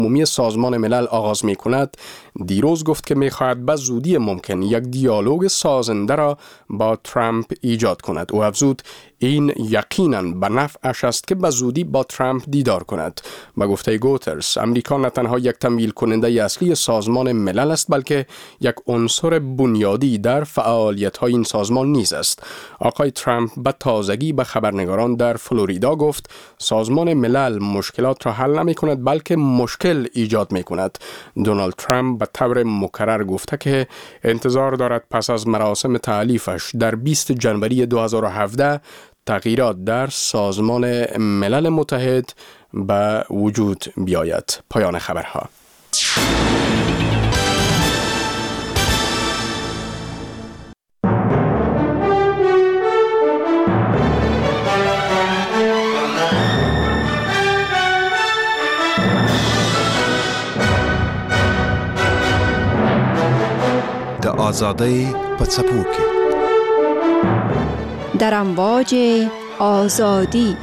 عمومی سازمان ملل آغاز می کند، دیروز گفت که می خواهد به زودی ممکن یک دیالوگ سازنده را با ترامپ ایجاد کند. او افزود این یقیناً به نفعش است که به زودی با ترامپ دیدار کند. به گفته گوترس، امریکا نه تنها یک تمویل کننده اصلی سازمان ملل است، بلکه یک عنصر بنیادی در فعالیت‌های این سازمان نیز است. آقای ترامپ به تازگی به خبرنگاران در فلوریدا گفت سازمان ملل مشکلات را حل نمی کند بلکه مشکل ایجاد می کند. دونالد ترامپ به طور مکرر گفته که انتظار دارد پس از مراسم تألیفش در 20 جنوری 2017 تغییرات در سازمان ملل متحد به وجود بیاید. پایان خبرها. د آزادۍ په څپو کې در امواج آزادی.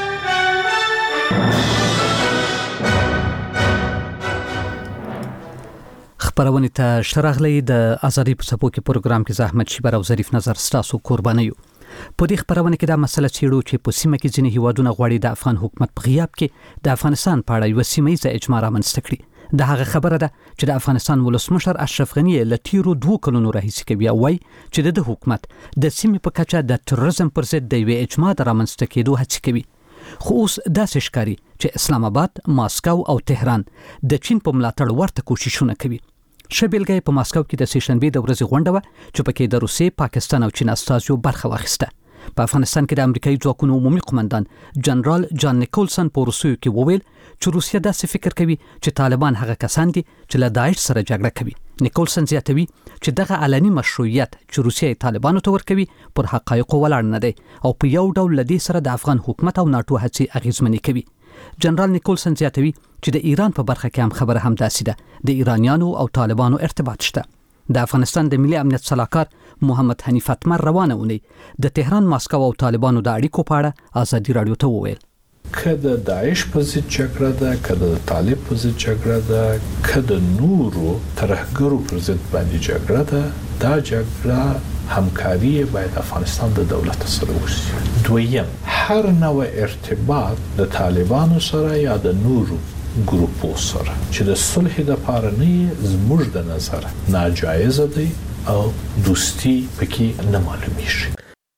خبرونه ته شراغلی د آزادۍ په څپو کې پروګرام کې زحمت شیبر او ظریف نظر ستاسو قرباني یو. په دې خبرونه کې دا مسله چیرو چې په سیمه کې ځینې هیوادونه غواړي د افغان حکومت په غیاب کې د افغانستان په اړه یو سیمه‌ییزه اجماع رامنځته کړي. دا هغه خبره ده چې د افغانستان ولسمشر اشرف غنی له تیرو 2 کلونو راهیسې کوي او وايي چې د حکومت د سیمې په کچه د تروریزم پر ضد د یوې اجماع د رامنځته کېدو هڅې کوي. خو اوس داسې ښکاري چې اسلام آباد، ماسکو او تهران د چین په ملاتړ ورته کوششونه کوي. ښه بیلګه په ماسکو کې د سهشنبې د ورځې غونډه وه چې پکې د روسیې، پاکستان او چین استازیو برخه واخیسته. په افغانستان کې د امریکایي ځواکونو عمومي قومندان جنرال جان نیکولسن په روسیو کې وویل چې روسیه داسې فکر کوي چې طالبان هغه کسان دي چې له داعش سره جګړه کوي. نیکولسن زیاتوي چې دغه علني مشروعیت چې روسیه طالبانو ته ورکوي پر حقایقو ولاړ نه دی او په یو ډول لدې سره د افغان حکومت او ناتو هڅې اغیزمنې کوي. جنرال نیکولسن زیاتوي چې د ایران په برخه کې هم خبره هم داسې ده. د ایرانیانو او طالبانو ارتباط شته. د افغانستان د ملي امنیت صلاحکار محمد حنیف اتمر روانه اونۍ د تهران، ماسکو او طالبانو د اړیکو په اړه ازادي رادیو ته وویل که د داعش په ضد جګړه ده، که د طالب په ضد جګړه ده، که د نورو ترهګرو پر ضد باندې جګړه ده، دا جګړه همکاري باید افغانستان د دولت سره وشي. دویم، هر نوع ارتباط د طالبانو سره یا د نورو ګروپو سره چې د صلح لپاره نه زموږ د نظر ناجایز دی او دوستی پکې نه معلومیږي.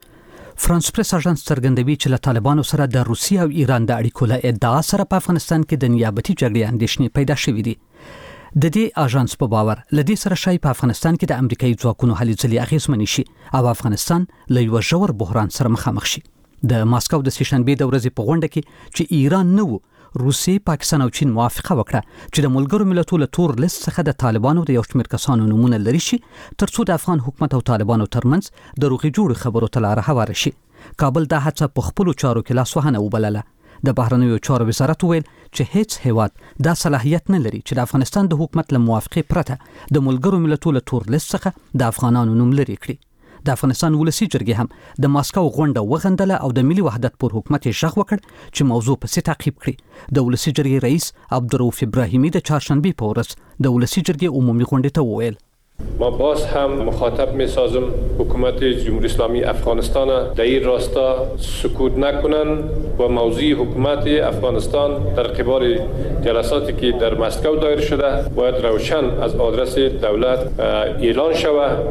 فرانس پریس اژانس څرګندوي چې له طالبانو سره د روسیې او ایران د اړیکو له ادعا سره په افغانستان کې د نیابتي جګړې اندېښنې پیدا شوې دي. د دې اژانس په باور لدې سره شای په افغانستان کې د امریکایي ځواکونو هلې ځلې اغیزمنې شي او افغانستان له یو ژور بحران سره مخامخ شي. د ماسکو د سهشنبې د ورځې په غونډه کې چې ایران نه و، روسیې، پاکستان او چین موافقه وکړه چې د ملګرو ملتونو له تور لیست څخه د طالبانو د یو شمېر کسانو نومونه لري شي ترڅو د افغان حکومت او طالبانو ترمنځ د روغې جوړې خبرو ته لاره هواره شي. کابل دا هڅه په خپلو چارو کې لاسوهنه وبلله. د بهرنیو چارو وزارت وویل چې هیڅ هیواد دا صلاحیت نه لري چې د افغانستان د حکومت له موافقې پرته د ملګرو ملتونو له تور لیست څخه د افغانانو نوم لري کړي. د افغانستان ولسی جرګې هم د ماسکو غونډه وغندله او د ملي وحدت پر حکومت یې ژغ وکړ چې موضوع پسې تعقیب کړي. د ولسی جرګې رئیس عبدالرؤف ابراهیمی د چهارشنبه په ورځ د ولسی جرګې عمومي غونډې ته وویل ما باز هم مخاطب می سازم حکومت جمهوری اسلامی افغانستان در این راستا سکوت نکنن و موضوع حکومت افغانستان در قبال جلساتی که در مسکو دایر شده باید روشن از آدرس دولت اعلان شود.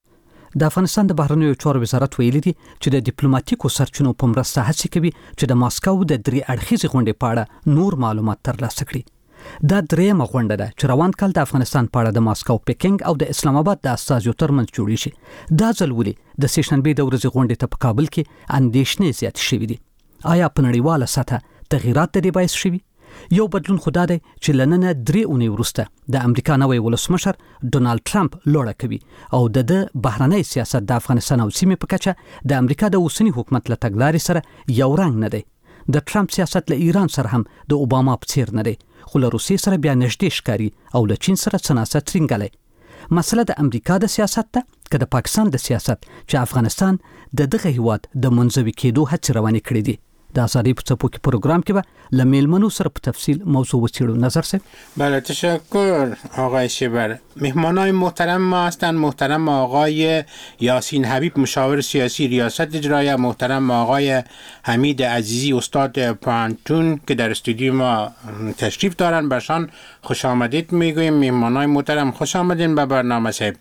د افغانستان د بهرنیو چارو وزارت ویلي دي چې د ډیپلوماټیکو سرچینو په مرسته هڅې کوي چې د ماسکو د 3 اړخیزې غونډې په اړه نور معلومات ترلاسه کړي. دا درېیمه غونډه ده چې روان کال د افغانستان په اړه د ماسکو، پکینګ او د اسلام آباد د استازیو ترمنځ جوړې شي. دا ځل ولې د سهشنبې د ورځې غونډې ته په کابل کې اندېښنې زیاتې شوې دي. آیا په نړیواله سطحه تغییرات د دې باعث شوي؟ یو بدلون خدا دی چې لننه 3 اونۍ وروسته د امریکا نوی ولسمشر ډونالد ټرمپ لوړه کوي او د بهرنی سیاست د افغانستان او سیمې په کچه د امریکا د اوسنی حکومت له تګلارې سره یو رنګ نه دی. د ټرمپ سیاست له ایران سره هم د اوباما په څیر نه دی، خو له روسیې سره بیا نږدې ښکاري او له چین سره څه ناسه ترینګلی. مسله د امریکا د سیاست ده که د پاکستان د سیاست چې افغانستان د دغه هیواد د منزوي کېدو هڅې روانې کړې دي. د آزادۍ په څپو کې پروګرام کې به لمیلمنو سره په تفصیل موضوع وڅېړو. نظر صاحب. بله تشکر آقای شیبر. مهمانای محترم ما هستند محترم آقای یاسین حبیب مشاور سیاسی ریاست اجرایه، محترم آقای حمید عزیزی استاد پانتون که در استودیو ما تشریف دارن. برشان خوش آمدید میگویم. مهمانای محترم خوش آمدین به برنامه صاحب.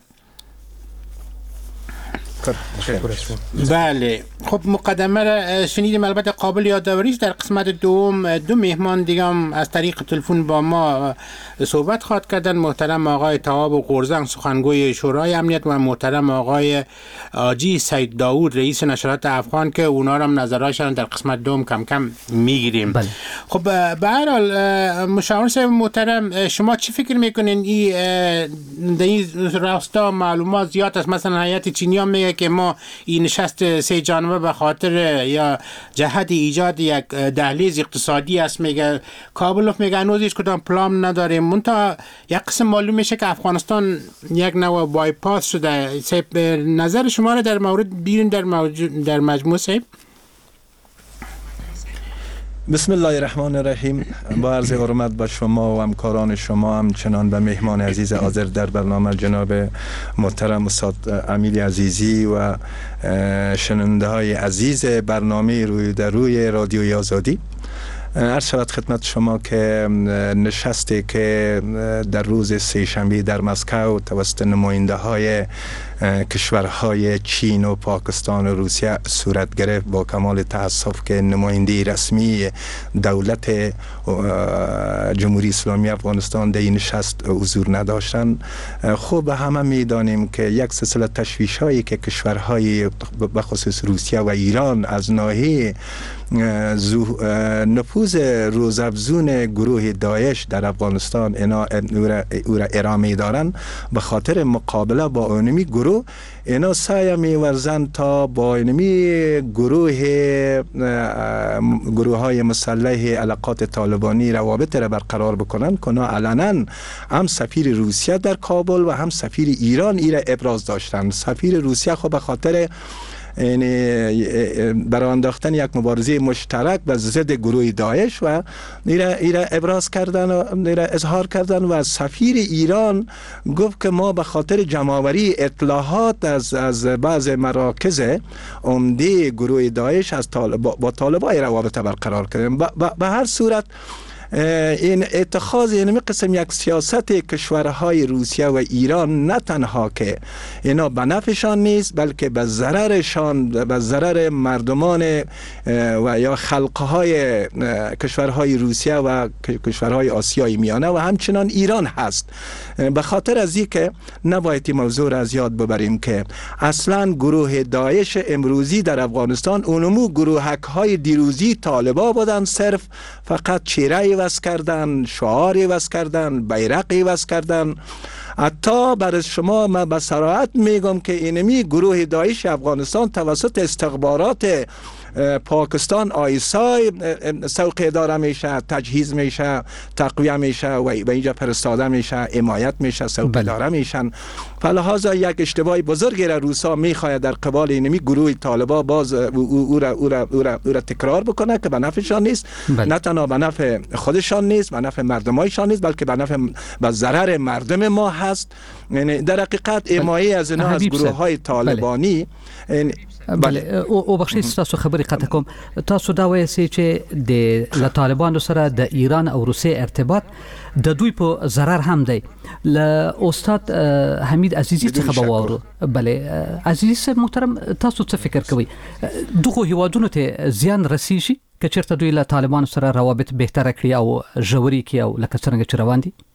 بله خب مقدمه را شنیدیم. البته قابل یادآوری است در قسمت دوم دو مهمان دیگه هم از طریق تلفن با ما صحبت خواهد کردن. محترم آقای تواب قرزنگ سخنگوی شورای امنیت و محترم آقای آجی سید داوود رئیس نشرات افغان که اونا را هم نظرهاشون در قسمت دوم کم کم میگیریم. بله. خب به هر حال مشاور صاحب محترم شما چی فکر میکنین در این راستا معلومات زیاد است؟ مثلا هیئت چینی میگه که ما این نشست سه جانبه به خاطر یا جهت ایجاد یک دهلیز اقتصادی است. میگه کابل میگه هنوز هیچ کدام پلان نداریم. منتها یک قسم معلوم میشه که افغانستان یک نوع بایپاس شده. صاحب نظر شما را در مورد بیرون در مجموع صاحب. بسم الله الرحمن الرحیم. با عرض حرمت به شما و همکاران شما، همچنان به مهمان عزیز حاضر در برنامه جناب محترم استاد امیل عزیزی و شنونده های عزیز برنامه روی رادیوی آزادی، عرض شود خدمت شما که نشستی که در روز سه‌شنبه در مسکو توسط نماینده های کشورهای چین و پاکستان و روسیه صورت گرفت، با کمال تأسف که نماینده رسمی دولت جمهوری اسلامی افغانستان در این نشست حضور نداشتند. خوب همه میدانیم که یک سلسله تشویش هایی که کشورهای بخصوص روسیه و ایران از ناحیه نفوذ روزافزون گروه داعش در افغانستان او را ارائه دارند، به خاطر مقابله با اونمی گروه اینا سعی می‌ورزند تا با اینمی گروه های مسلح علاقات طالبانی روابط را برقرار بکنند. کنا علنا هم سفیر روسیه در کابل و هم سفیر ایران ای را ابراز داشتند. سفیر روسیه خب به خاطر برای انداختن یک مبارزه مشترک و ضد گروه داعش و ایره ابراز کردن و ایره اظهار کردن، و سفیر ایران گفت که ما به خاطر جمع‌آوری اطلاعات از بعض مراکز عمده گروه داعش با طالبان روابط برقرار کردیم. به هر صورت این اتخاذ این قسم یک سیاست کشورهای روسیه و ایران نه تنها که اینا به نفعشان نیست، بلکه به ضررشان، به ضرر مردمان و یا خلقهای کشورهای روسیه و کشورهای آسیای میانه و همچنان ایران هست. به خاطر از این که نباید این موضوع را از یاد ببریم که اصلا گروه داعش امروزی در افغانستان اونمو گروهک های دیروزی طالبا بودن، صرف فقط چهره عوض کردن، شعار عوض کردن، بیرق عوض کردن. حتی برای شما من به صراحت میگم که اینمی گروه داعش افغانستان توسط استخبارات پاکستان آیسای سوق اداره میشه، تجهیز میشه، تقویه میشه و اینجا فرستاده میشه، حمایت میشه، سوق اداره میشن. فلحاظا یک اشتباه بزرگی را روسا میخواهد در قبال اینمی گروه طالبا باز او را تکرار بکنه که به نفعشان نیست. نه تنها به نفع خودشان نیست، به نفع مردمایشان نیست، بلکه به ضرر مردم ما هست. یعنی در حقیقت حمایت از اینا از گروه های طالبانی بله او بخشی تاسو خبرې قطع کوم. تاسو دا وایئ چې د طالبانو سره د ایران او روسیې ارتباط د دوی په ضرر هم دی. له استاد حمید عزیزی څخه به واورو. بله عزیزی صاحب محترم، تاسو څه فکر کوئ؟ دغه هیوادونو ته زیان رسیږي که چېرته دوی له طالبانو سره روابط بهتره کړي او ژورې کړي او لکه څرنګه چې روان دي؟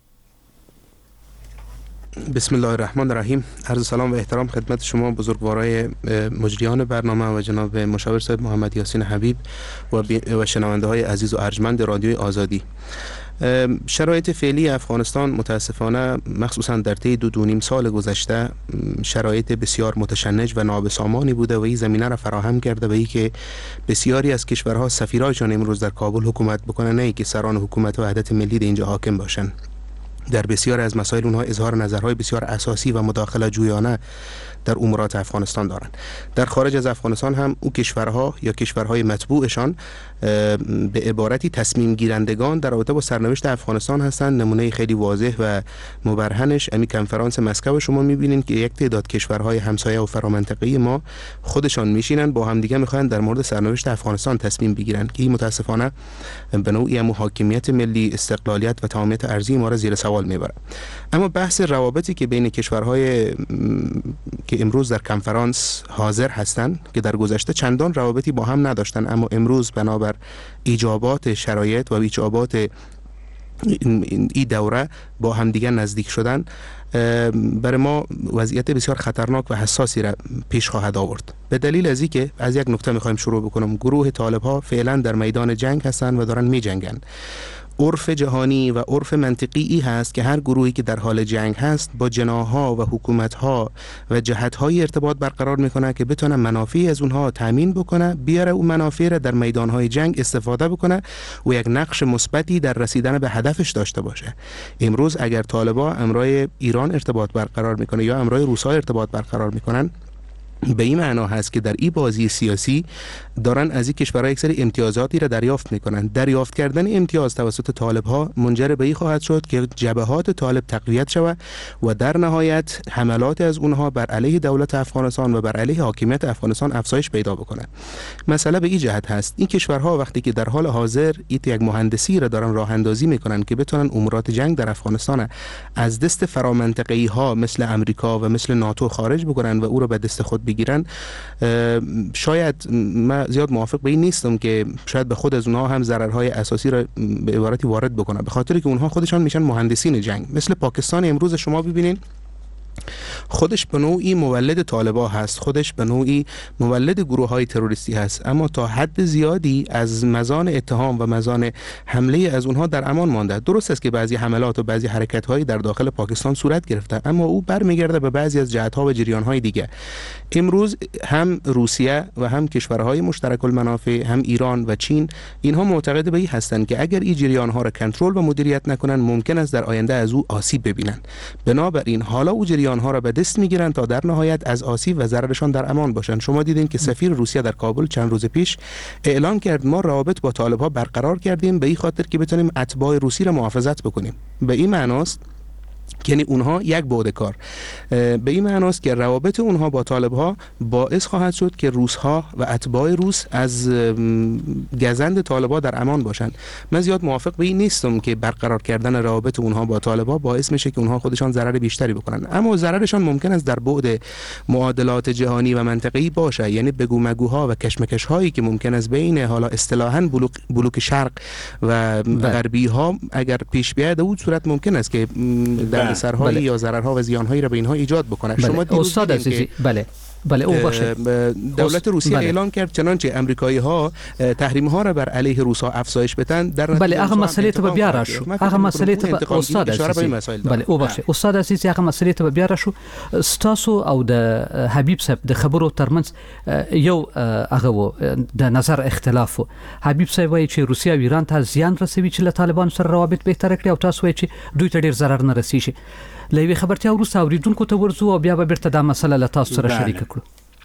بسم الله الرحمن الرحیم. عرض سلام و احترام خدمت شما بزرگوارای مجریان برنامه و جناب مشاور صاحب محمد یاسین حبیب و شنونده های عزیز و ارجمند رادیوی آزادی. شرایط فعلی افغانستان متاسفانه مخصوصا در طی 2.5 سال گذشته شرایط بسیار متشنج و نابسامانی بوده و این زمینه را فراهم کرده به این که بسیاری از کشورها سفیرایشان امروز در کابل حکومت بکنن، نه که سران حکومت و وحدت ملی در اینجا حاکم باشند. در بسیار از مسائل اونها اظهار نظرهای بسیار اساسی و مداخله جویانه در امورات افغانستان دارند. در خارج از افغانستان هم او کشورها یا کشورهای متبوعشان به عبارتی تصمیم گیرندگان در رابطه با سرنوشت افغانستان هستند. نمونه خیلی واضح و مبرهنش امی کنفرانس مسکو شما می‌بینید که یک تعداد کشورهای همسایه و فرامنطقه‌ای ما خودشان میشینن با هم دیگه می‌خواهند در مورد سرنوشت افغانستان تصمیم بگیرن که این متاسفانه به نوعی حاکمیت ملی، استقلالیت و تمامیت ارضی ما را زیر سوال میبره. اما بحث روابطی که بین کشورهای که امروز در کنفرانس حاضر هستند که در گذشته چندان روابطی با هم نداشتن، اما امروز بنابر ایجابات شرایط و ایجابات این دوره با هم دیگر نزدیک شدن، برای ما وضعیت بسیار خطرناک و حساسی را پیش خواهد آورد. به دلیل از این که از یک نکته میخوایم شروع بکنم. گروه طالب ها فعلا در میدان جنگ هستند و دارن می جنگن. عرف جهانی و عرف منطقی هست که هر گروهی که در حال جنگ هست با جناح‌ها و حکومت‌ها و جهت‌های ارتباط برقرار میکنه که بتونه منافعی از اونها تامین بکنه، بیاره اون منافع را در میدان‌های جنگ استفاده بکنه و یک نقش مثبتی در رسیدن به هدفش داشته باشه. امروز اگر طالبا امرای ایران ارتباط برقرار میکنه یا امرای روس‌ها ارتباط برقرار میکنن، به این معنا هست که در این بازی سیاسی دارن از این کشورها یک سری امتیازاتی را دریافت میکنن. دریافت کردن امتیاز توسط طالب ها منجر به این خواهد شد که جبهات طالب تقویت شود و در نهایت حملات از اونها بر علیه دولت افغانستان و بر علیه حاکمیت افغانستان افزایش پیدا بکنه. مسئله به این جهت هست این کشورها وقتی که در حال حاضر یک مهندسی را دارن راه اندازی میکنن که بتونن امورات جنگ در افغانستان از دست فرامنطقه‌ای ها مثل امریکا و مثل ناتو خارج بکنن و او را به دست خود بگیرن، شاید من زیاد موافق به این نیستم که شاید به خود از اونها هم ضررهای اساسی را به عبارتی وارد بکنه، به خاطر که اونها خودشان میشن مهندسین جنگ. مثل پاکستان امروز شما ببینین خودش به نوعی مولد طالبا هست، خودش به نوعی مولد گروه های تروریستی هست، اما تا حد زیادی از مزان اتهام و مزان حمله از اونها در امان مانده. درست است که بعضی حملات و بعضی حرکت هایی در داخل پاکستان صورت گرفته، اما او برمیگرده به بعضی از جهت ها و جریان های دیگه. امروز هم روسیه و هم کشورهای مشترک المنافع، هم ایران و چین، اینها معتقد به این هستند که اگر این جریان ها را کنترل و مدیریت نکنن ممکن است در آینده از او آسیب ببینن. بنابراین حالا او جریان ها را به دست میگیرن تا در نهایت از آسیب و ضررشان در امان باشن. شما دیدین که سفیر روسیه در کابل چند روز پیش اعلام کرد ما روابط با طالب ها برقرار کردیم به این خاطر که بتونیم اتباع روسی را محافظت بکنیم. به این معناست یعنی اونها یک بعد کار، به این معناست که روابط اونها با طالب ها باعث خواهد شد که روس ها و اتباع روس از گزند طالب ها در امان باشند. من زیاد موافق به این نیستم که برقرار کردن روابط اونها با طالب ها باعث میشه که اونها خودشان ضرر بیشتری بکنن، اما ضررشان ممکن است در بعد معادلات جهانی و منطقه‌ای باشه، یعنی بگو مگوها و کشمکش هایی که ممکن است بین حالا اصطلاحاً بلوک شرق و غربی ها اگر پیش بیاد، اون صورت ممکن است که سرهای یا ضررها و زیانهایی را به اینها ایجاد بکنه. شما استاد عزیزی بله او باشه. دولت روسیه اعلان کرد چنانچه امریکایی ها تحریم ها را بر علیه روس ها افزایش بدن. در بله هغه مسئله ته بیا راشو، هغه مسئله ته استاد عزیزی بله او باشه. استاد عزیزی هغه مسئله ته بیا راشو. ستاسو او د حبیب صاحب د خبرو ترمنځ یو هغه د نظر اختلاف. حبیب صاحب وايي چې روسیا او ایران ته زیان رسوي چې له طالبان سره روابط بهتر کړي، او تاسو وايي چې دوی ته ډیر ضرر نه رسیږي. لوي خبرتیا وروسته اوریدونکو ته ورزو او بیا به بیرته دا مسله له تاسو سره شریک کړو.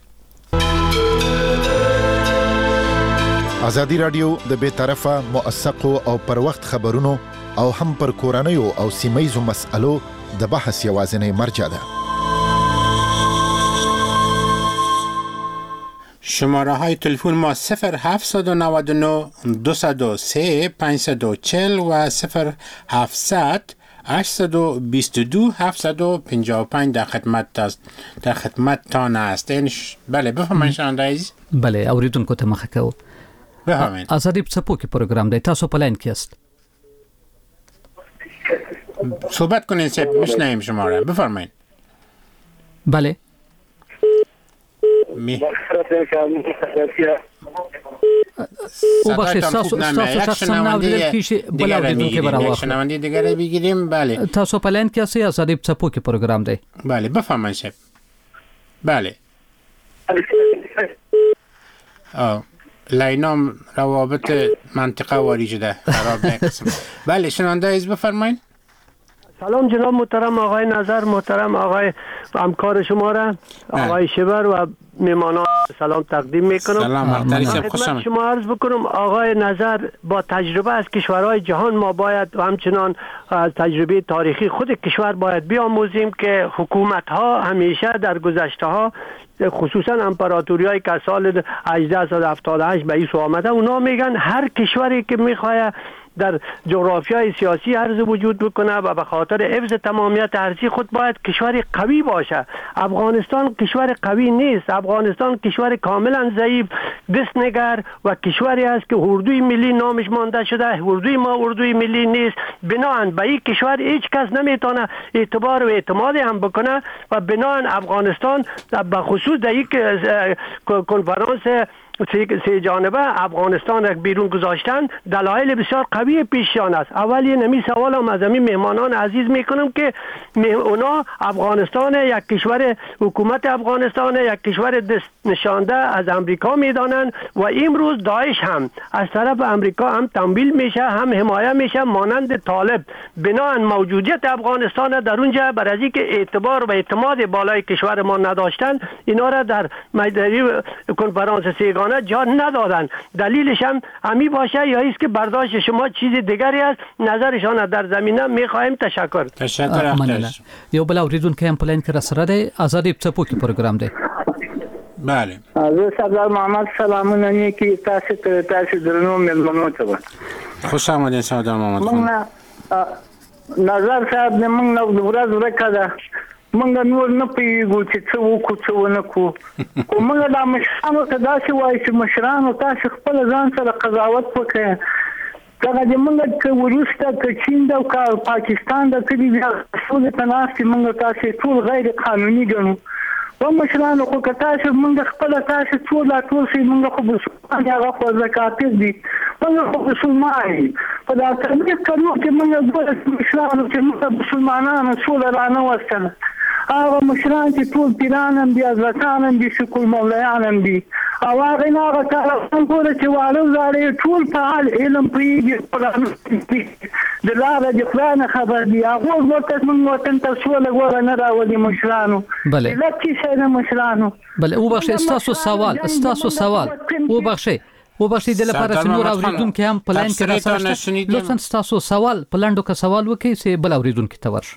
ازادي رادیو د بې طرفه موثقو او پر وخت خبرونو او هم پر کورنیو او سیمایزو مسألو د بحث یوازینی مرجع ده. شماره های تلفن ما 0799 203 540 و 0700 822 755 در خدمت تان است. بله بفرمایید شنونده عزیز. بله اوریدونکو ته مخه کوو. بفرمایید. ازادي څپوکي پروګرام دی، تاسو په لاین کې است. صحبت کنین سه میشنویم شما را. بفرمایید. بله او باشه تاسو شخصا ناوړل کیږي بل اوریدونکو براوه شنونده دیگه بگیریم. بله تاسو په لاین کې است، ازادي څپوکي پروګرام دی. بله بفرمایید شب. بله لاینام روابط منطقه واری شده خراب نکسم. بله شنونده عزیز بفرمایید. سلام جناب محترم آقای نظر، محترم آقای همکار شما را آقای شبر و میمانان سلام تقدیم میکنم. سلام خدمت شما عرض بکنم آقای نظر، با تجربه از کشورهای جهان ما باید و همچنان از تجربه تاریخی خود کشور باید بیاموزیم که حکومت ها همیشه در گذشته ها خصوصا امپراتوری هایی که سال 1878 به ایسو آمده، اونا میگن هر کشوری که میخواه در جغرافیای سیاسی عرض وجود بکنه و به خاطر حفظ تمامیت ارضی خود باید کشوری قوی باشه. افغانستان کشور قوی نیست، افغانستان کشور کاملا ضعیف دستنگر و کشوری است که اردوی ملی نامش مانده شده. اردوی ما اردوی ملی نیست، بناهن به این کشور هیچ کس نمیتونه اعتبار و اعتماد هم بکنه و بناهن افغانستان به خصوص در یک کنفرانس سه جانبه افغانستان را بیرون گذاشتن دلایل بسیار قوی پیشیان است. اولی نمی سوال هم از همین مهمانان عزیز میکنم که اونا افغانستان یک کشور، حکومت افغانستان یک کشور دست نشانده از امریکا میدانن و امروز داعش هم از طرف امریکا هم تمویل میشه هم حمایه میشه مانند طالب. بناهن موجودیت افغانستان در اونجا بر از اینکه اعتبار و اعتماد بالای کشور ما نداشتن، اینا را در کنفرانس سیگانه جا ندادن. دلیلش هم همی باشه یا است که برداشت شما چیز دیگری است. نظرشان در زمینه میخوایم. تشکر. یو بل اوریدون که امپلاین که سره ده آزادی څپو کې پروګرام ده. بله. زه سردار محمد سلامونه نیکی تاسو درنو ملمنو ته. خوش آمدید سردار محمد. نظر صاحب موږ نو ورځ ورکړه موږ نور نه پیږو چې څه وکړو څه ونه کړو. موږ د مشرانو ته داسې وایو چې مشرانو تاسو خپل ځان سره قضاوت وکړئ. دغه د موږ که وروسته که چین ده او که پاکستان ده که دي ټول ته ناستې موږ تاسې ټول غیر قانوني ګڼو. و مشرانو خو که تاسو موږ خپله تاسو ټول شئ موږ خو مسلمان هغه خو زکاتر دي موږ خو مسلمان یو. په دا تبلیغ کلو کې موږ ګوره مشرانو چې موږ مسلمانانو سوله رانه وستله. هغه مشران چې ټول پیران هم دي حضرتان هم دي شکل مولیان هم دي او هغه نه هغه طالبان ګوره چې واړه زاړه ټول فعال علم پوهېږي د لاره د خدای نه خبر دي. هغوی ورته زموږ وطن ته سوله ګوره نه راولي مشرانو. علت څه شی نه مشرانو. بله وبخښئ ستاسو سوال وبخښئ د لپاره چې نور اوریدونکي هم په لاین کې راسره شته. لطفا ستاسو سوال په لنډو کې سوال وکړئ چې بل اوریدونکي ته ورشي.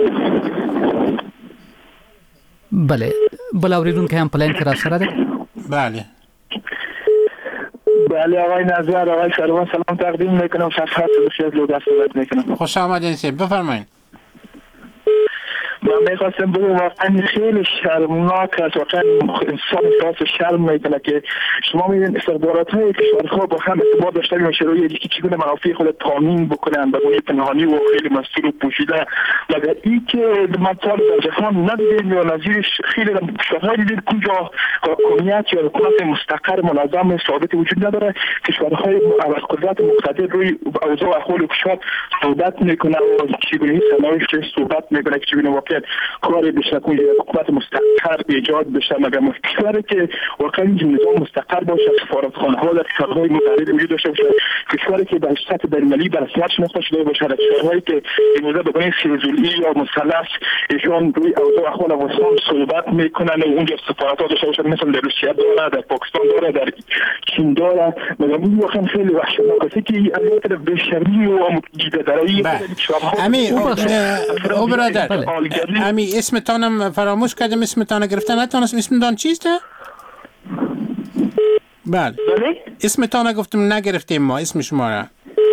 بله بل اوریدونکي هم په لاین کې راسره ده. بله آقای نظر آقای سروان سلام تقدیم میکنم. صفحات بسیار لو دست میکنم. خوش آمدین سید بفرمایید. من میخواستم بگم واقعا خیلی شرمناک است. واقعا انسان احساس شرم میکنه که شما میدین استخبارات های کشورها با هم ارتباط داشته میشه روی یکی چگونه منافع خود تامین بکنن به گونه پنهانی و خیلی مستور و پوشیده. مگر این که مطالب در جهان ندیدیم یا نظیرش خیلی کشورهای دیدیم کجا حکومت یا حکومت مستقر منظم ثابت وجود نداره. کشورهای قدرت مقتدر روی اوضاع و احوال کشور صحبت میکنه و چگونه سناریوش صحبت میکنه که چگونه واقعا کاری بشه که حکومت مستقر ایجاد بشه. مگر کشوری که واقعا نظام مستقر باشه، سفارتخانه‌ها در کشورهای متحد ملی داشته باشه، کشوری که در سطح بین‌المللی به رسمیت شناخته شده باشه، در کشورهایی که امروزه به گونه سیزولی یا مثلث ایشان روی اوضاع احوال افغانستان صحبت میکنن و اونجا سفارت‌ها داشته باشه، مثل در روسیه داره، در پاکستان داره، در چین داره. مگر این واقعا خیلی وحشتناک است که علیه بشری و دیده‌داری او برادر امی اسمتانم فراموش کردم، اسمتان گرفتن نتونستم. اسمتان چیست؟ بله اسمتان گفتم نگرفتیم ما اسم شما را.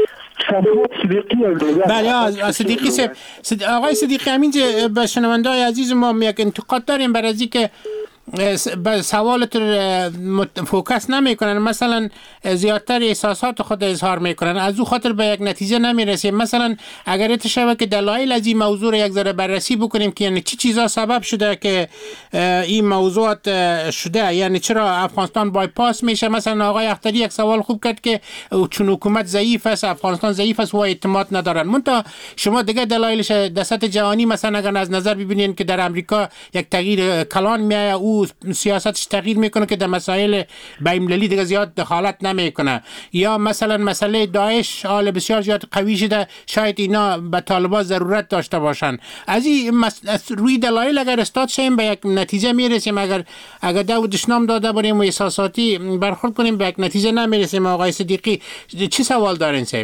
بله صدیقی آقای صدیقی همینجا به شنونده‌های عزیز ما یک انتقاد داریم برای از اینکه به سوالت فوکس نمی کنن، مثلا زیادتر احساسات خود اظهار میکنن، از او خاطر به یک نتیجه نمیرسیم. مثلا اگر اتشاوه که دلایل از این موضوع یک ذره بررسی بکنیم که یعنی چی چیزا سبب شده که این موضوعات شده، یعنی چرا افغانستان بایپاس میشه. مثلا آقای اختری یک سوال خوب کرد که چون حکومت ضعیف است، افغانستان ضعیف است و اعتماد ندارن. منتها شما دیگه دلایلش در سطح جهانی مثلا اگر از نظر ببینید که در امریکا یک تغییر کلان میایه، او او سیاستش تغییر میکنه که در مسائل بین‌المللی دیگه زیاد دخالت نمیکنه، یا مثلا مسئله داعش حال بسیار زیاد قوی شده، شاید اینا به طالبان ضرورت داشته باشن. از این روی دلایل اگر استاد شیم به یک نتیجه میرسیم، اگر دشنام داده بریم و احساساتی برخورد کنیم به یک نتیجه نمیرسیم. آقای صدیقی چی سوال دارین صاحب؟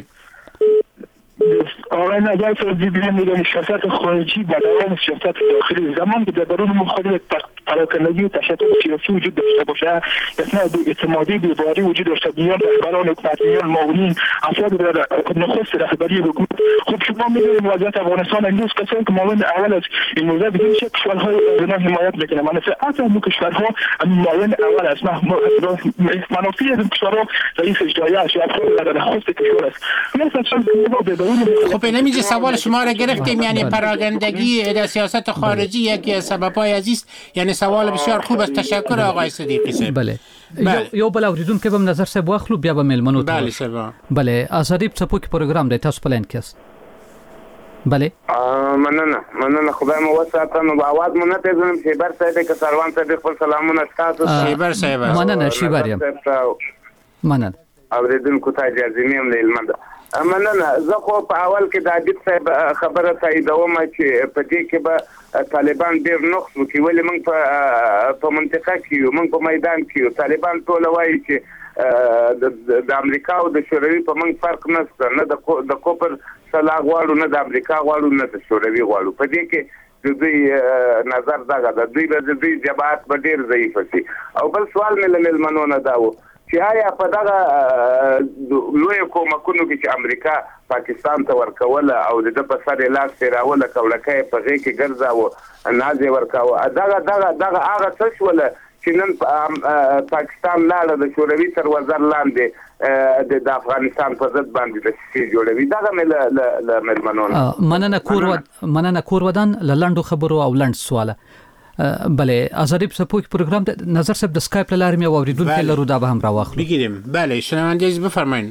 آقای نجات دیدن میگن سیاست خارجی با دوام سیاست داخلی، زمان که در درون مخالف پراکندگی و تشکل سیاسی وجود داشته باشه، اثناء اعتمادی بی‌باری وجود داشته بیان رهبران حکومتیان معاونین افراد در نخست رهبری حکومت. خب شما می‌بینید وضعیت افغانستان امروز کسایی که معاون اول از این موضوع دیگه چه کشورهای ایران حمایت میکنه، اصلا اون کشورها معاون اول است، منافع از کشورها رئیس اجرایی است یا افراد در نخست کشور است. خب نمیشه سوال شما را گرفتیم، یعنی پراکندگی در سیاست خارجی یکی از سبب‌های عزیز، یعنی سوال بسیار خوب است. تشکر آقای صدیقی صاحب. بله یو بل اوریدون کې به نظر صاحب واخلو بیا به ملمنو ته. بله صاحب. بله آزادی په څپو کې پروګرام دی، تاسو پلان کیاست؟ بله مننه خدای مو وساته. نو आवाज مونږ ته زنم شیبر صاحب که سروان صاحب خپل سلامونه تاسو شیبر صاحب. مننه شیبر یم. مننه اوریدونکو ته اجازه میم لیلمند. مننه زه خو په اول کې د عادت صاحب خبره تاییدوم چې په دې کې به طالبان ډېر نقص وکړي، ولې موږ په منطقه کې یو، موږ په میدان کې یو. طالبان ټول وایي چې د امریکا او د شوروي په موږ فرق نشته، نه د کوپر سلا غواړو، نه د امریکا غواړو، نه د شوروي غواړو. په دې کې د دوی نظر دغه د دوی د دوی جبهات به ډېر ضعیفه شي. او بل سوال مې له مېلمنو نه دا و چې آیا په دغه لویو کومکونو کې چې امریکا پاکستان ته ورکوله او د په سر یې لاس تېراوله، کولکه یې په غېږ کې ګرځاوه، ناز یې ورکاوه، دغه هغه څه شوله چې نن پاکستان لاړه د شوروي تر وزر لاندې د افغانستان په ضد باندې د شیشې جوړوي. دغه مې له مېلمنو مننه کور ودان له لنډو خبرو او لنډ سواله. بله آزادی په څپو کې پروګرام د نظر صاحب د اسکایپ له لارې مې اوریدونکو لرو دا به هم راواخلو بگیریم. بله شنونده عزیز بفرمایید.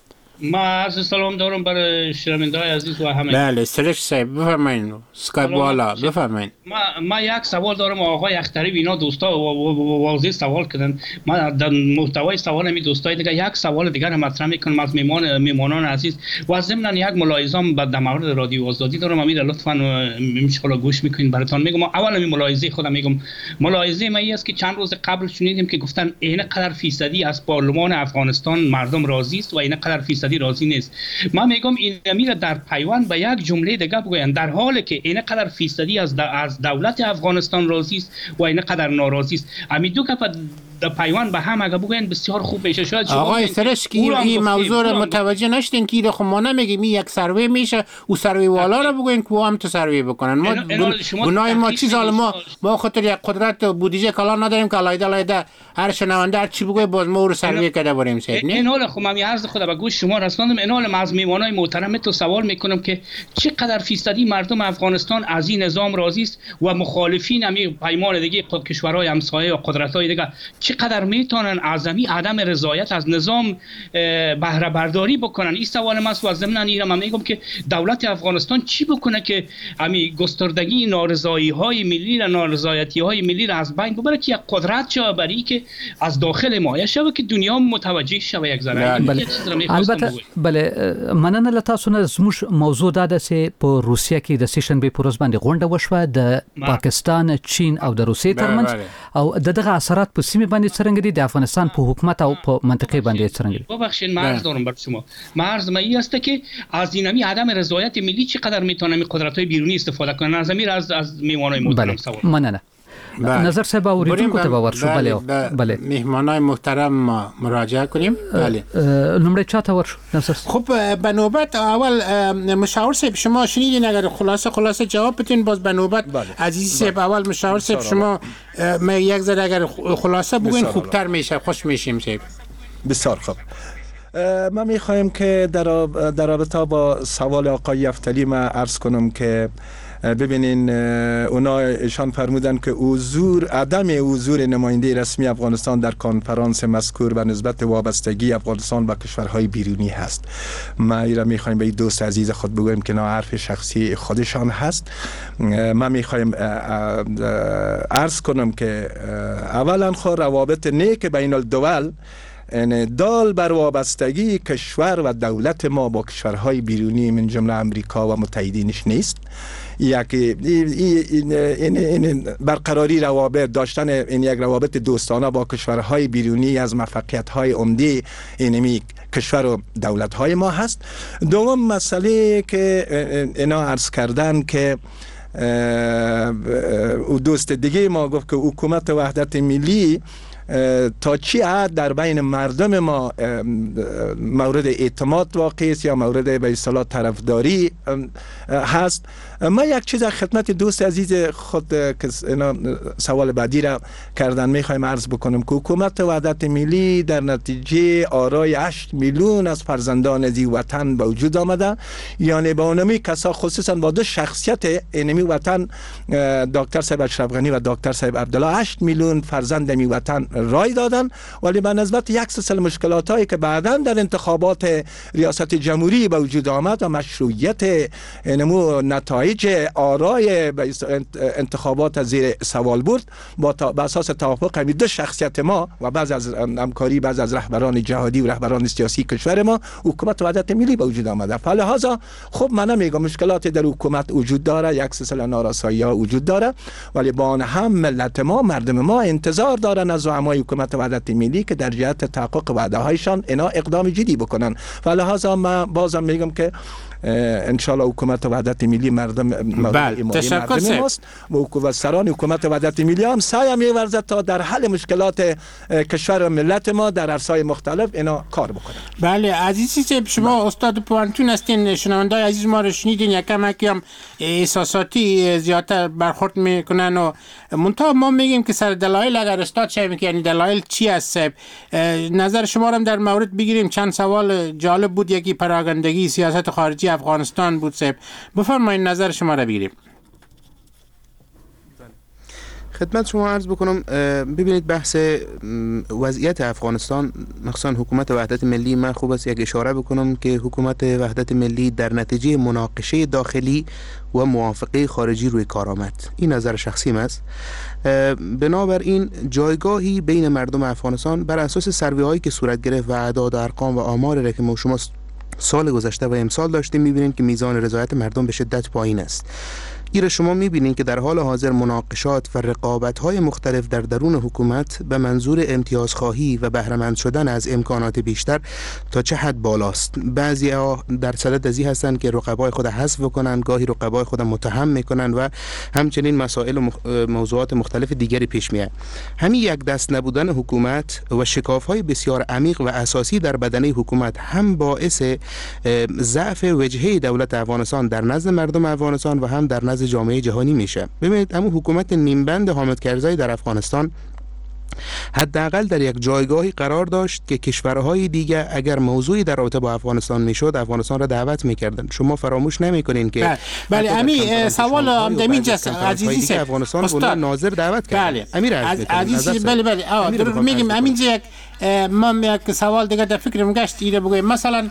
ما عرض سلام دارم برای شنونده‌های عزیز و همه. بله سرش صاحب بفرمایید. اسکایپ والا بفرمایید. ما یک سوال دارم آقای اختری و اینا دوستا واضح سوال کردن. ما در محتوای سوال می دوستای دیگه یک سوال دیگر هم مطرح میکنم از میمانان عزیز و ضمن یک ملاحظه‌ام در مورد رادیو آزادی دارم. امید لطفاً میشه گوش میکنین براتون میگم. اول می ملاحظه خودم میگم. ملاحظه من است که چند روز قبل شنیدیم که گفتن اینقدر فیصدی از پارلمان افغانستان مردم راضی است و اینقدر فیصدی راضی نیست. من میگم این امیر در پیوند به یک جمله دیگه بگوین، در حالی که اینقدر فیصدی از دولت افغانستان راضی است و اینقدر ناراضی است. امی دو که در پیوند به هم اگه بگوین بسیار خوب میشه. شاید آقای سرش که این موضوع رو متوجه نشدین که خب ما نمیگیم این یک سروی میشه و سروی والا رو بگوین که هم تو سروی بکنن. ما گناه ما چیز حالا ما خاطر یک قدرت و بودجه کلا نداریم که لایده هر شنونده هر چی بگوی باز ما رو سروی کرده بریم سید. این حال خب من عرض خدا به گوش شما رساندم. این حال از میمانای محترم تو سوال میکنم که چقدر فیصدی مردم افغانستان از این نظام راضی است و مخالفین همین پیمان دیگه کشورهای همسایه و قدرت‌های دیگه چقدر میتونن اعظمی عدم رضایت از نظام بهره برداری بکنن. این سوال ماست و ضمن این من میگم که دولت افغانستان چی بکنه که همین گستردگی نارضایی‌های ملی و نارضایتی‌های ملی را از بین ببره که یک قدرت شوه برای که از داخل ما شوه که دنیا متوجه شوه یک ذره. البته بله مننه له تاسو نه. زموږ موضوع دا ده چې په روسیه کې د سیشن به پروز باندې غونډه وشوه د پاکستان، چین او د روسیې ترمنځ او دغه اثرات په سیمه باندې څرنګه دي، د افغانستان په حکومت او په منطقه باندې څرنګه دي. ببخشید مرز دارم بر شما. مرز ما است که از اینمی عدم رضایت ملی چقدر میتونن قدرت‌های بیرونی استفاده کنن. از امیر از میمانای محترم سوال. مننه. نظر صاحب اوریدونکو ته باور شو. بله مهمانای محترم مراجعه کنیم. بله نمره چاته ورشو نظر. خب به نوبت اول مشاور صاحب شما شنیدین، اگر خلاصه جواب بدین باز به نوبت عزیز صاحب. اول مشاور صاحب شما یک ذره اگر خلاصه بگوین خوبتر میشه، خوش میشیم صاحب. بسیار خوب. ما میخوایم که در رابطه با سوال آقای یفتلی ما عرض کنم که ببینین ایشان فرمودن که عدم حضور نماینده رسمی افغانستان در کنفرانس مذکور به نسبت وابستگی افغانستان به کشورهای بیرونی هست. ما ایرا میخوایم به این دوست عزیز خود بگویم که نه، حرف شخصی خودشان هست. ما میخوایم عرض کنم که اولا خود روابط نیک بین الدول دال بر وابستگی کشور و دولت ما با کشورهای بیرونی من جمله امریکا و متحدینش نیست. این برقراری روابط داشتن این یک روابط دوستانه با کشورهای بیرونی از موفقیت‌های عمده اینمی کشور و دولت‌های ما هست. دوم مسئله که اینا عرض کردن که دوست دیگه ما گفت که حکومت وحدت ملی تا چی حد در بین مردم ما مورد اعتماد واقع است یا مورد به اصطلاح طرفداری هست. ما یک چیز خدمت دوست عزیز خود که سوال بعدی را کردن میخوایم عرض بکنم که حکومت وحدت ملی در نتیجه آرای 8 میلیون از فرزندان از وطن به وجود آمده، یعنی با اونمی کسا خصوصا با دو شخصیت اینمی وطن دکتر صاحب اشرف غنی و دکتر صاحب عبدالله 8 میلیون فرزند می وطن رای دادن، ولی به نسبت یک سلسله مشکلات هایی که بعداً در انتخابات ریاست جمهوری به وجود آمد و مشروعیت نمو نتایج آرای انتخابات زیر سوال برد، با اساس توافق همین دو شخصیت ما و بعض از همکاری بعض از رهبران جهادی و رهبران سیاسی کشور ما حکومت وحدت ملی به وجود آمده. فلهذا خب من نمیگم مشکلات در حکومت وجود داره، یک سلسله نارسایی ها وجود داره، ولی با آن هم ملت ما مردم ما انتظار دارن از زعمای حکومت وحدت ملی که در جهت تحقق وعده هایشان اینا اقدام جدی بکنن. فلهذا من بازم میگم که انشالله حکومت وحدت ملی مردم ماست و سران حکومت وحدت ملی هم سعی می‌ورزد تا در حل مشکلات کشور و ملت ما در عرصه‌های مختلف اینا کار بکنن. بله عزیزی، شما استاد پوانتون هستین، شنوندای عزیز ما رو شنیدین، یکم احساساتی زیادتر برخورد میکنن و منتها ما میگیم که سر دلایل اگر استاد شویم که یعنی دلایل چی است، نظر شما رو در مورد بگیریم. چند سوال جالب بود، یکی پراگندگی سیاست خارجی افغانستان بود. صاحب بفرمایید نظر شما را بگیریم. خدمت شما عرض بکنم، ببینید بحث وضعیت افغانستان مخصوصا حکومت وحدت ملی، من خوب است یک اشاره بکنم که حکومت وحدت ملی در نتیجه مناقشه داخلی و موافقه خارجی روی کار آمد. این نظر شخصی من است. بنابراین جایگاهی بین مردم افغانستان بر اساس سروی هایی که صورت گرفت و اعداد و ارقام و آمار را که ما شما سال گذشته و امسال داشتیم می‌بینید که میزان رضایت مردم به شدت پایین است. ایره شما می‌بینید که در حال حاضر مناقشات و رقابت‌های مختلف در درون حکومت به منظور امتیازخواهی و بهره‌مند شدن از امکانات بیشتر تا چه حد بالاست. بعضی‌ها در صدد ازی هستند که رقبای خود حذف کنند، گاهی رقبای خود متهم می‌کنند و همچنین مسائل و موضوعات مختلف دیگری پیش میاد. همین یک دست نبودن حکومت و شکاف‌های بسیار عمیق و اساسی در بدنه حکومت هم باعث ضعف وجهه دولت افغانستان در نزد مردم افغانستان و هم در نزد جامعه جهانی میشه. ببینید اما حکومت نیمبند حامد کرزی در افغانستان حداقل در یک جایگاهی قرار داشت که کشورهای دیگه اگر موضوعی در رابطه با افغانستان میشد افغانستان را دعوت میکردن. شما فراموش نمیکنین که بله امی سوال اندمی جس عزیزی افغانستان بود ناظر دعوت کرد. بله امیر عزیزی بله میگم امین یک ما یک سوال دیگه در فکرم گشت ایره بگویم مثلا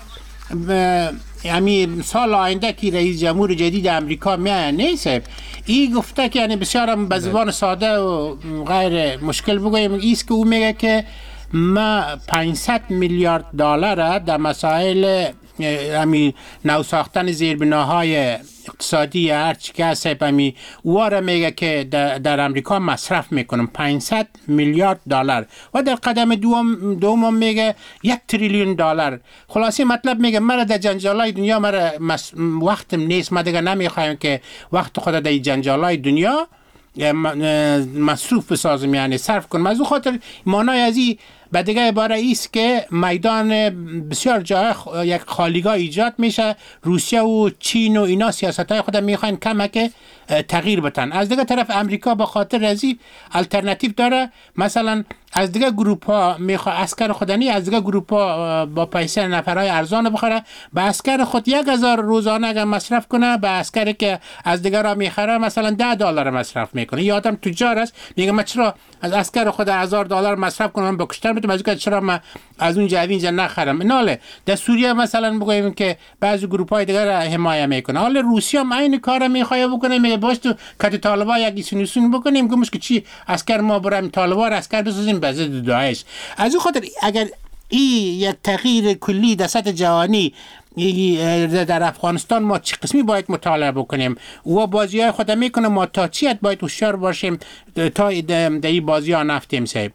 سال آینده که رئیس جمهور جدید امریکا میاد نیست، این گفته که یعنی بسیار به زبان ساده و غیر مشکل بگویم ایست که او میگه که ما 500 میلیارد دلار در مسائل نو ساختن زیربناهای اقتصادی هرچی که هست واره میگه که در امریکا مصرف میکنم 500 میلیارد دلار و در قدم دوم میگه 1 تریلیون دلار. خلاصی مطلب میگه مرا در جنجالای دنیا مرا وقتم نیست، ما دیگه نمیخوایم که وقت خود در جنجالای دنیا مصروف بسازم، یعنی صرف کنم. از او خاطر معنای از این به دیگه عباره ایست که میدان بسیار جای یک خالیگاه ایجاد میشه. روسیه و چین و اینا سیاستهای خود میخواین کمک تغییر بتن. از دیگه طرف امریکا به خاطر ازی الټرناتیو داره، مثلا از دیگه گروپ ها میخواد اسکر خودنی از دیگه گروپ ها با پیسه نفرای ارزان بخره، به اسکر خود 1000 روزانه اگر مصرف کنه، به اسکری که از دیگه را میخره مثلا $10 مصرف میکنه. یا آدم تجار است میگه من چرا از اسکر خود $1000 مصرف کنم بکشتر میتونم، از اینکه چرا من از اون اینجا نخرم. ناله در سوریه مثلا بگویم که بعضی گروپ های دیگه را حمایت میکنه. حالا روسیه هم این کار میخواد بکنه، میگه باش تو کت طالبان یک سنوسون بکنیم که مشکل چی اسکر ما بریم طالبان اسکر بسازیم به ضد داعش. از این خاطر اگر این یک تغییر کلی در سطح جهانی در افغانستان ما چه قسمی باید مطالعه بکنیم و بازی های خود میکنه، ما تا چیت باید هوشیار باشیم تا در این بازی ها نفتیم صاحب.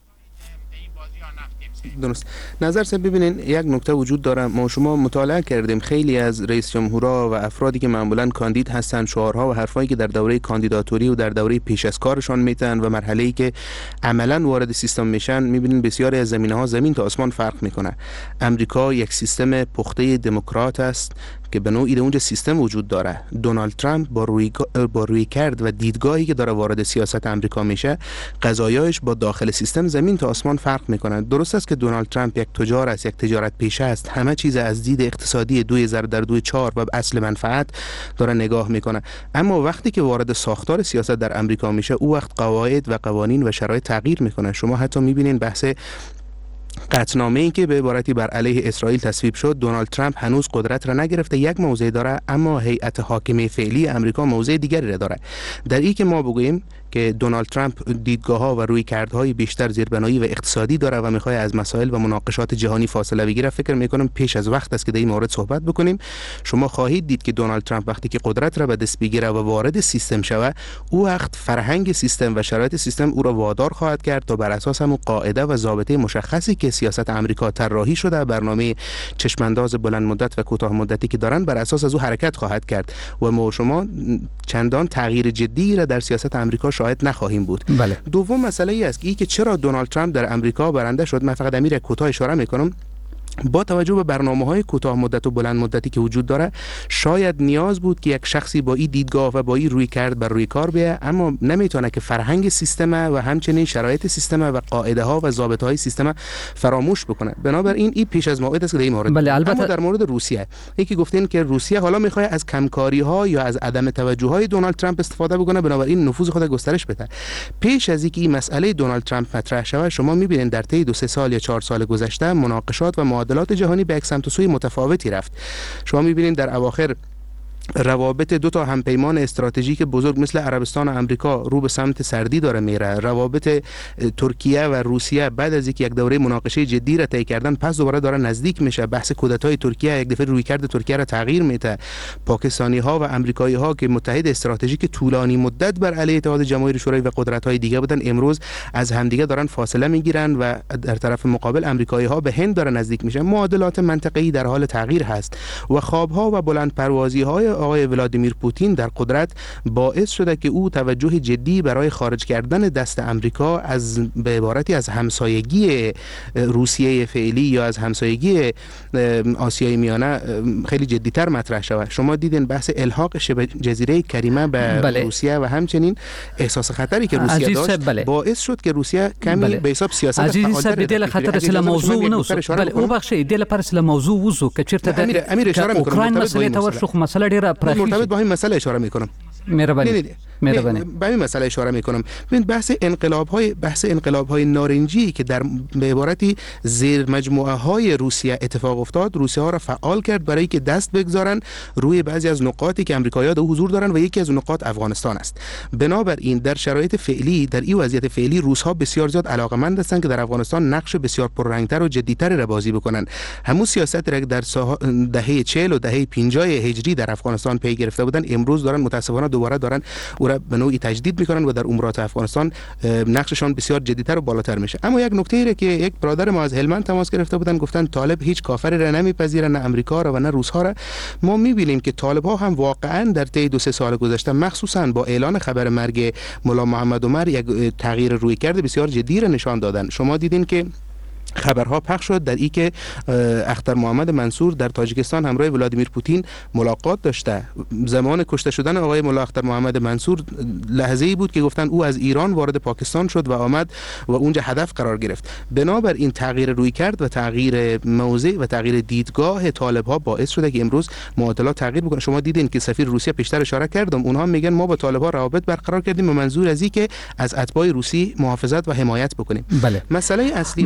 درست. نظر صاحب ببینین یک نکته وجود داره، ما شما مطالعه کردیم خیلی از رئیس جمهورها و افرادی که معمولا کاندید هستن شعارها و حرفایی که در دوره کاندیداتوری و در دوره پیش از کارشان میتن و مرحله‌ای که عملا وارد سیستم میشن میبینین بسیاری از زمینه‌ها زمین تا آسمان فرق میکنه. امریکا یک سیستم پخته دموکرات است که به نوعی در اونجا سیستم وجود داره. دونالد ترامپ با روی کرد و دیدگاهی که داره وارد سیاست امریکا میشه، قضایاش با داخل سیستم زمین تا آسمان فرق میکنه. درست است که دونالد ترامپ یک تجار است، یک تجارت پیشه است، همه چیز از دید اقتصادی 2024 و اصل منفعت داره نگاه میکنه، اما وقتی که وارد ساختار سیاست در امریکا میشه، او وقت قواعد و قوانین و شرایط تغییر میکنه. شما حتی میبینین بحث قطعنامه‌ای که به عبارتی بر علیه اسرائیل تصویب شد، دونالد ترامپ هنوز قدرت را نگرفته، یک موضع داره، اما هیئت حاکمه فعلی امریکا موضع دیگری را داره. در این که ما بگوییم که دونالد ترامپ دیدگاه‌ها و رویکردهای بیشتر زیربنایی و اقتصادی داره و می‌خواد از مسائل و مناقشات جهانی فاصله بگیره، فکر می‌کنم پیش از وقت است که در این مورد صحبت بکنیم. شما خواهید دید که دونالد ترامپ وقتی که قدرت را به دست بگیره و وارد سیستم شود، او وقت فرهنگ سیستم و شرایط سیستم او را وادار خواهد کرد تا بر اساس همون قاعده و ضابطه مشخصی که سیاست آمریکا طراحی شده، برنامه چشمانداز بلند مدت و کوتاه مدتی که دارن، بر اساس از او حرکت خواهد کرد و ما شما چندان تغییر جدی را در سیاست آمریکا شاید نخواهیم بود. بله. دوم مسئله ای است که چرا دونالد ترامپ در آمریکا برنده شد. من فقط امیر کوتاه اشاره میکنم. با توجه به برنامه‌های کوتاه مدت و بلند مدتی که وجود داره، شاید نیاز بود که یک شخصی با این دیدگاه و با این روی کرد بر روی کار بیه، اما نمیتونه که فرهنگ سیستم و همچنین شرایط سیستم و قاعده ها و ضابط های سیستم فراموش بکنه. بنابراین این پیش از موعد است که در این مورد. بله، البته اما در مورد روسیه، یکی گفتین که روسیه حالا میخواد از کمکاری ها یا از عدم توجه های دونالد ترامپ استفاده بکنه، بنابراین نفوذ خود گسترش بده. پیش از اینکه این مسئله دونالد ترامپ مطرح شود، شما میبینید در طی 2-3 سال یا 4 سال گذشته مناقشات و معادلات جهانی به یک سمت و سوی متفاوتی رفت. شما می‌بینید در اواخر روابط دو تا همپیمان استراتژیک بزرگ مثل عربستان و آمریکا رو به سمت سردی داره میره. روابط ترکیه و روسیه بعد از اینکه یک دوره مناقشه جدی را طی کردن، پس دوباره داره نزدیک میشه. بحث کودتای ترکیه یک دفعه رویکرد ترکیه را تغییر میده. پاکستانی ها و آمریکایی ها که متحد استراتژیک طولانی مدت بر علیه اتحاد جماهیر شوروی و قدرت های دیگه بودن، امروز از همدیگه دارن فاصله میگیرن و در طرف مقابل آمریکایی ها به هند داره نزدیک میشه. معادلات منطقه‌ای در حال تغییر هست و خواب ها و بلند پروازی های آقای ولادیمیر پوتین در قدرت باعث شده که او توجه جدی برای خارج کردن دست آمریکا از به عبارتی از همسایگی روسیه فعلی یا از همسایگی آسیای میانه خیلی جدی‌تر مطرح شود. شما دیدین بحث الحاق شبه جزیره کریمه به روسیه و همچنین احساس خطری که روسیه داشت باعث شد که روسیه کمی به حساب سیاست فعال بدل خطر سلا موضوع نو بله او بخشی دل پر سلا موضوع وزو که چرته د اوکراین مسئله تور شو مسئله ډیره مرتبط با این مسئله اشاره میکنم. مهربانی به این مسئله اشاره میکنم. ببین بحث انقلاب های نارنجی که در به عبارتی زیر مجموعه های روسیه اتفاق افتاد، روسیه ها را فعال کرد برای که دست بگذارن روی بعضی از نقاطی که آمریکایی‌ها در حضور دارن و یکی از اون نقاط افغانستان است. بنابراین در شرایط فعلی، در این وضعیت فعلی، روس‌ها بسیار زیاد علاقه‌مند هستند که در افغانستان نقش بسیار پررنگتر و جدی‌تر را بازی بکنن. همون سیاست را در دهه 40 و دهه 50 هجری در افغانستان پی گرفته بودن، امروز دارن متأسفانه دوباره دارن او را به نوعی تجدید میکنن و در امورات افغانستان نقششان بسیار جدی‌تر و بالاتر میشه. اما یک نکته ای که یک برادر ما از هلمند تماس گرفته بودن، گفتن طالب هیچ کافری را نمیپذیره، نه امریکا را و نه روس‌ها را. ما میبینیم که طالب ها هم واقعا در طی 2-3 سال گذشته مخصوصا با اعلان خبر مرگ ملا محمد عمر یک تغییر رویکرد بسیار جدی را نشان دادن. شما دیدین که خبرها پخش شد در ای که اختر محمد منصور در تاجیکستان همراه ولادیمیر پوتین ملاقات داشته. زمان کشته شدن آقای ملا اختر محمد منصور لحظه ای بود که گفتن او از ایران وارد پاکستان شد و آمد و اونجا هدف قرار گرفت. بنابر این تغییر روی کرد و تغییر موضع و تغییر دیدگاه طالب ها باعث شده که امروز معادلات تغییر بکنه. شما دیدین که سفیر روسیه پیشتر اشاره کردم، اونها میگن ما با طالب ها روابط برقرار کردیم به منظور از اینکه از اتباع روسی محافظت و حمایت بکنیم. بله. مسئله اصلی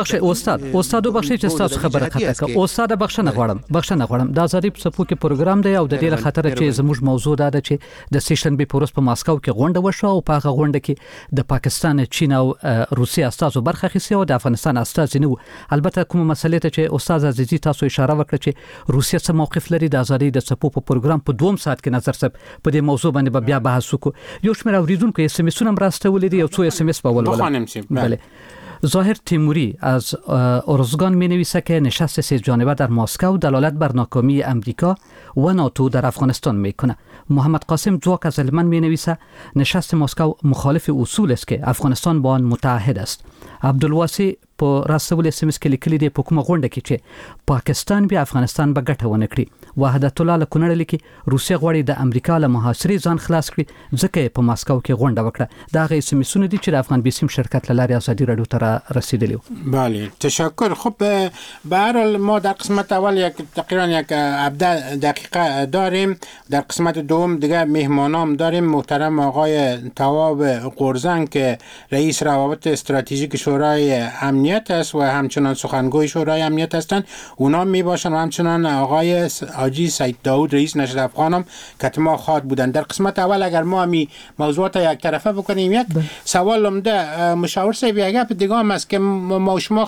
استاد بخشی چې تاسو خبره کړه استاد بخښنه غواړم د ازادي په سپو کې پروګرام دی او د ډیره خطر چې زموږ موضوع ده چې د سیشن به پروس په ماسکو کې غونډه وشو او په هغه غونډه کې د پاکستان، چین او روسیا استادو برخه اخیسته او د افغانستان استاد نه. البته کوم مسلې ته چې استاد عزیزي تاسو اشاره وکړه چې روسیا څه موقف لري د ازادي د سپو په پروګرام په 2 ساعت کې نظر سب په دې موضوع باندې بیا بحث وکړو. یو شمېر اوریدونکو اس ام اس هم راستولې دي او څو اس ام اس په ولول. بله. ظاهر تیموری از ارزگان می نویسه که نشست 3 جانبه در مسکو دلالت بر ناکامی امریکا و ناتو در افغانستان می کنه. محمد قاسم جواک از المان می نویسه نشست مسکو مخالف اصول است که افغانستان با آن متحد است. عبدالواسع په راستول اس ام اس کې لیکلي دی په کومه غونډه کې چې پاکستان به افغانستان به ګټه ونه کړي. وحدت الله له کونړ لیکي روسیا غواړي د امریکا له محاصرې ځان خلاص کړي ځکه په ماسکو کې غونډه وکړه. دا غي اس ام اسونه دي چې د افغان بیسیم شرکت له لارې ازادي رادیو ته رسیدلی. بله تشکر. خب به هر حال ما در قسمت اول تقریبا 17 دقیقه داریم. در قسمت دوم دیگه مهمانام داریم. محترم آقای تواب قرزن که رئیس روابط استراتژیک شورای امنیت است و همچنان سخنگوی شورای امنیت هستند. اونا می باشن و همچنان آقای حاجی سید داود رئیس نشر افغان هم که ما خواد بودن. در قسمت اول اگر ما همی موضوعات یک طرفه بکنیم، یک سوال عمده مشاور صاحب یک دیگه هم است که ما شما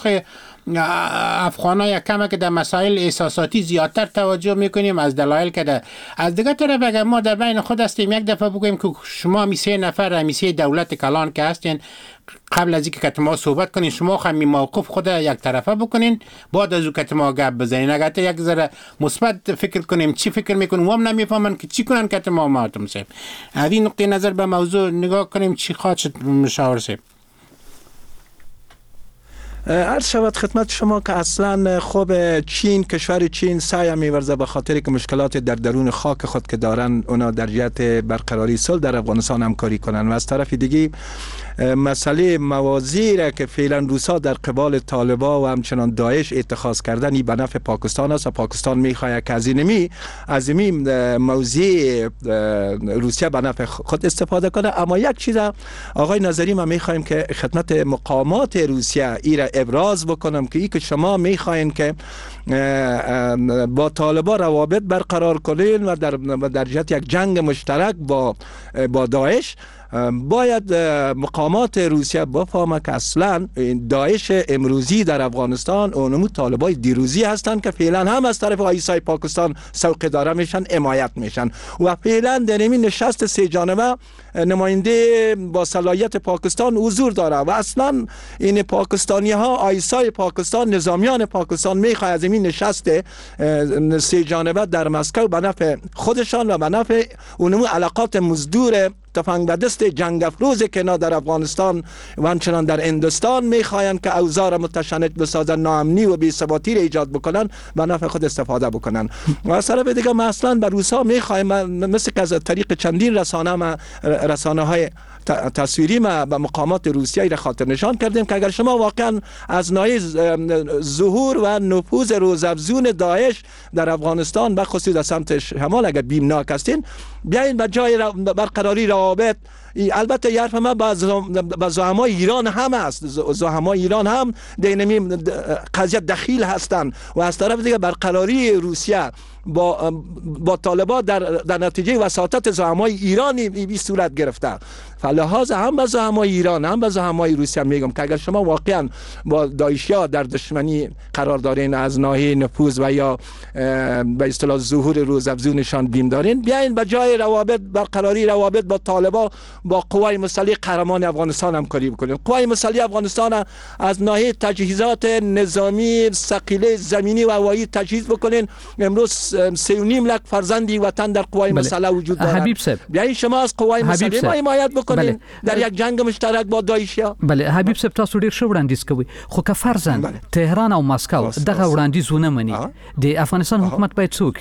افغان‌ها یک کمه که در مسائل احساساتی زیادتر توجه میکنیم از دلایل که از دیگه طرف اگر ما در بین خود هستیم یک دفعه بگوییم که شما همی 3 نفر همی 3 دولت کلان که هستین، قبل از اینکه که ما صحبت کنین شما همی موقف خود یک طرفه بکنین، بعد از او که ما گپ بزنین. اگر یک ذره مثبت فکر کنیم چی فکر میکنیم و هم نمیفهمن که چی کنن که ما ماتم صاحب. از این نقطه نظر به موضوع نگاه کنیم چی خواهد شد مشاور صاحب؟ عرض شود خدمت شما که اصلا خب چین، کشور چین سعی می‌ورزه به خاطر که مشکلات در درون خاک خود که دارن اونا در جهت برقراری صلح در افغانستان همکاری کنن و از طرف دیگه مسئله موازی را که فعلا روسا در قبال طالبا و همچنان داعش اتخاذ کردن این به نفع پاکستان است و پاکستان میخواهد که از این موضوع روسیه به نفع خود استفاده کنه. اما یک چیز آقای نظری ما میخوایم که خدمت مقامات روسیه ای را ابراز بکنم که ای که شما میخواین که با طالبا روابط برقرار کنین و در جهت یک جنگ مشترک با داعش، باید مقامات روسیه بفهمه که اصلا داعش امروزی در افغانستان اونمو طالبای دیروزی هستند که فعلا هم از طرف آیسای پاکستان سوق داره میشن، حمایت میشن و فعلا در این نشست 3 جانبه نماینده با صلاحیت پاکستان حضور داره و اصلا این پاکستانی ها، آیسای پاکستان، نظامیان پاکستان میخواه از این نشست 3 جانبه در مسکو به نفع خودشان و به نفع اونمو علاقات مزدور تفنگ به دست جنگ افروز که اینا در افغانستان و همچنان در هندوستان میخواین که اوضاع را متشنج بسازن، ناامنی و بی‌ثباتی را ایجاد بکنن، به نفع خود استفاده بکنن. و از طرف دیگه ما اصلا بر روسا میخوایم مثل که از طریق چندین رسانه های تصویری ما به مقامات روسیه را خاطر نشان کردیم که اگر شما واقعا از ناحیه ظهور و نفوذ روزافزون داعش در افغانستان به خصوص در سمت شمال اگر بیمناک هستین، بیاین به جای برقراری روابط. البته یه حرف ما با زعمای ایران هم است، زعمای ایران هم در این قضیه دخیل هستند و از طرف دیگه برقراری روسیه با طالبان در نتیجه وساطت زعمای ایرانی بی صورت گرفته. فلحاظ هم به زعمای ایران هم به زعمای روسیه میگم که اگر شما واقعا با داعشیا در دشمنی قرار دارین، از ناحیه نفوذ و یا به اصطلاح ظهور روزافزونشان بیم دارین، بیاین به جای روابط برقراری روابط با طالبان با قوای مسلح قهرمان افغانستان همکاری بکنین. قوای مسلح افغانستان از ناحیه تجهیزات نظامی ثقیله زمینی و هوایی تجهیز بکنین. امروز 3.5 لک فرزندی وطن در قوای مسلح وجود دارد. حبیب صاحب، بیاین شما از قوای مسلح ما حمایت بکنین در یک جنگ مشترک با داعشیا. بله حبیب صاحب، تاسو ډیر ښه وړاندیز کوئ، خو که فرضاً تهران او مسکو دغه وړاندیز ونه مني، د افغانستان حکومت باید څوک؟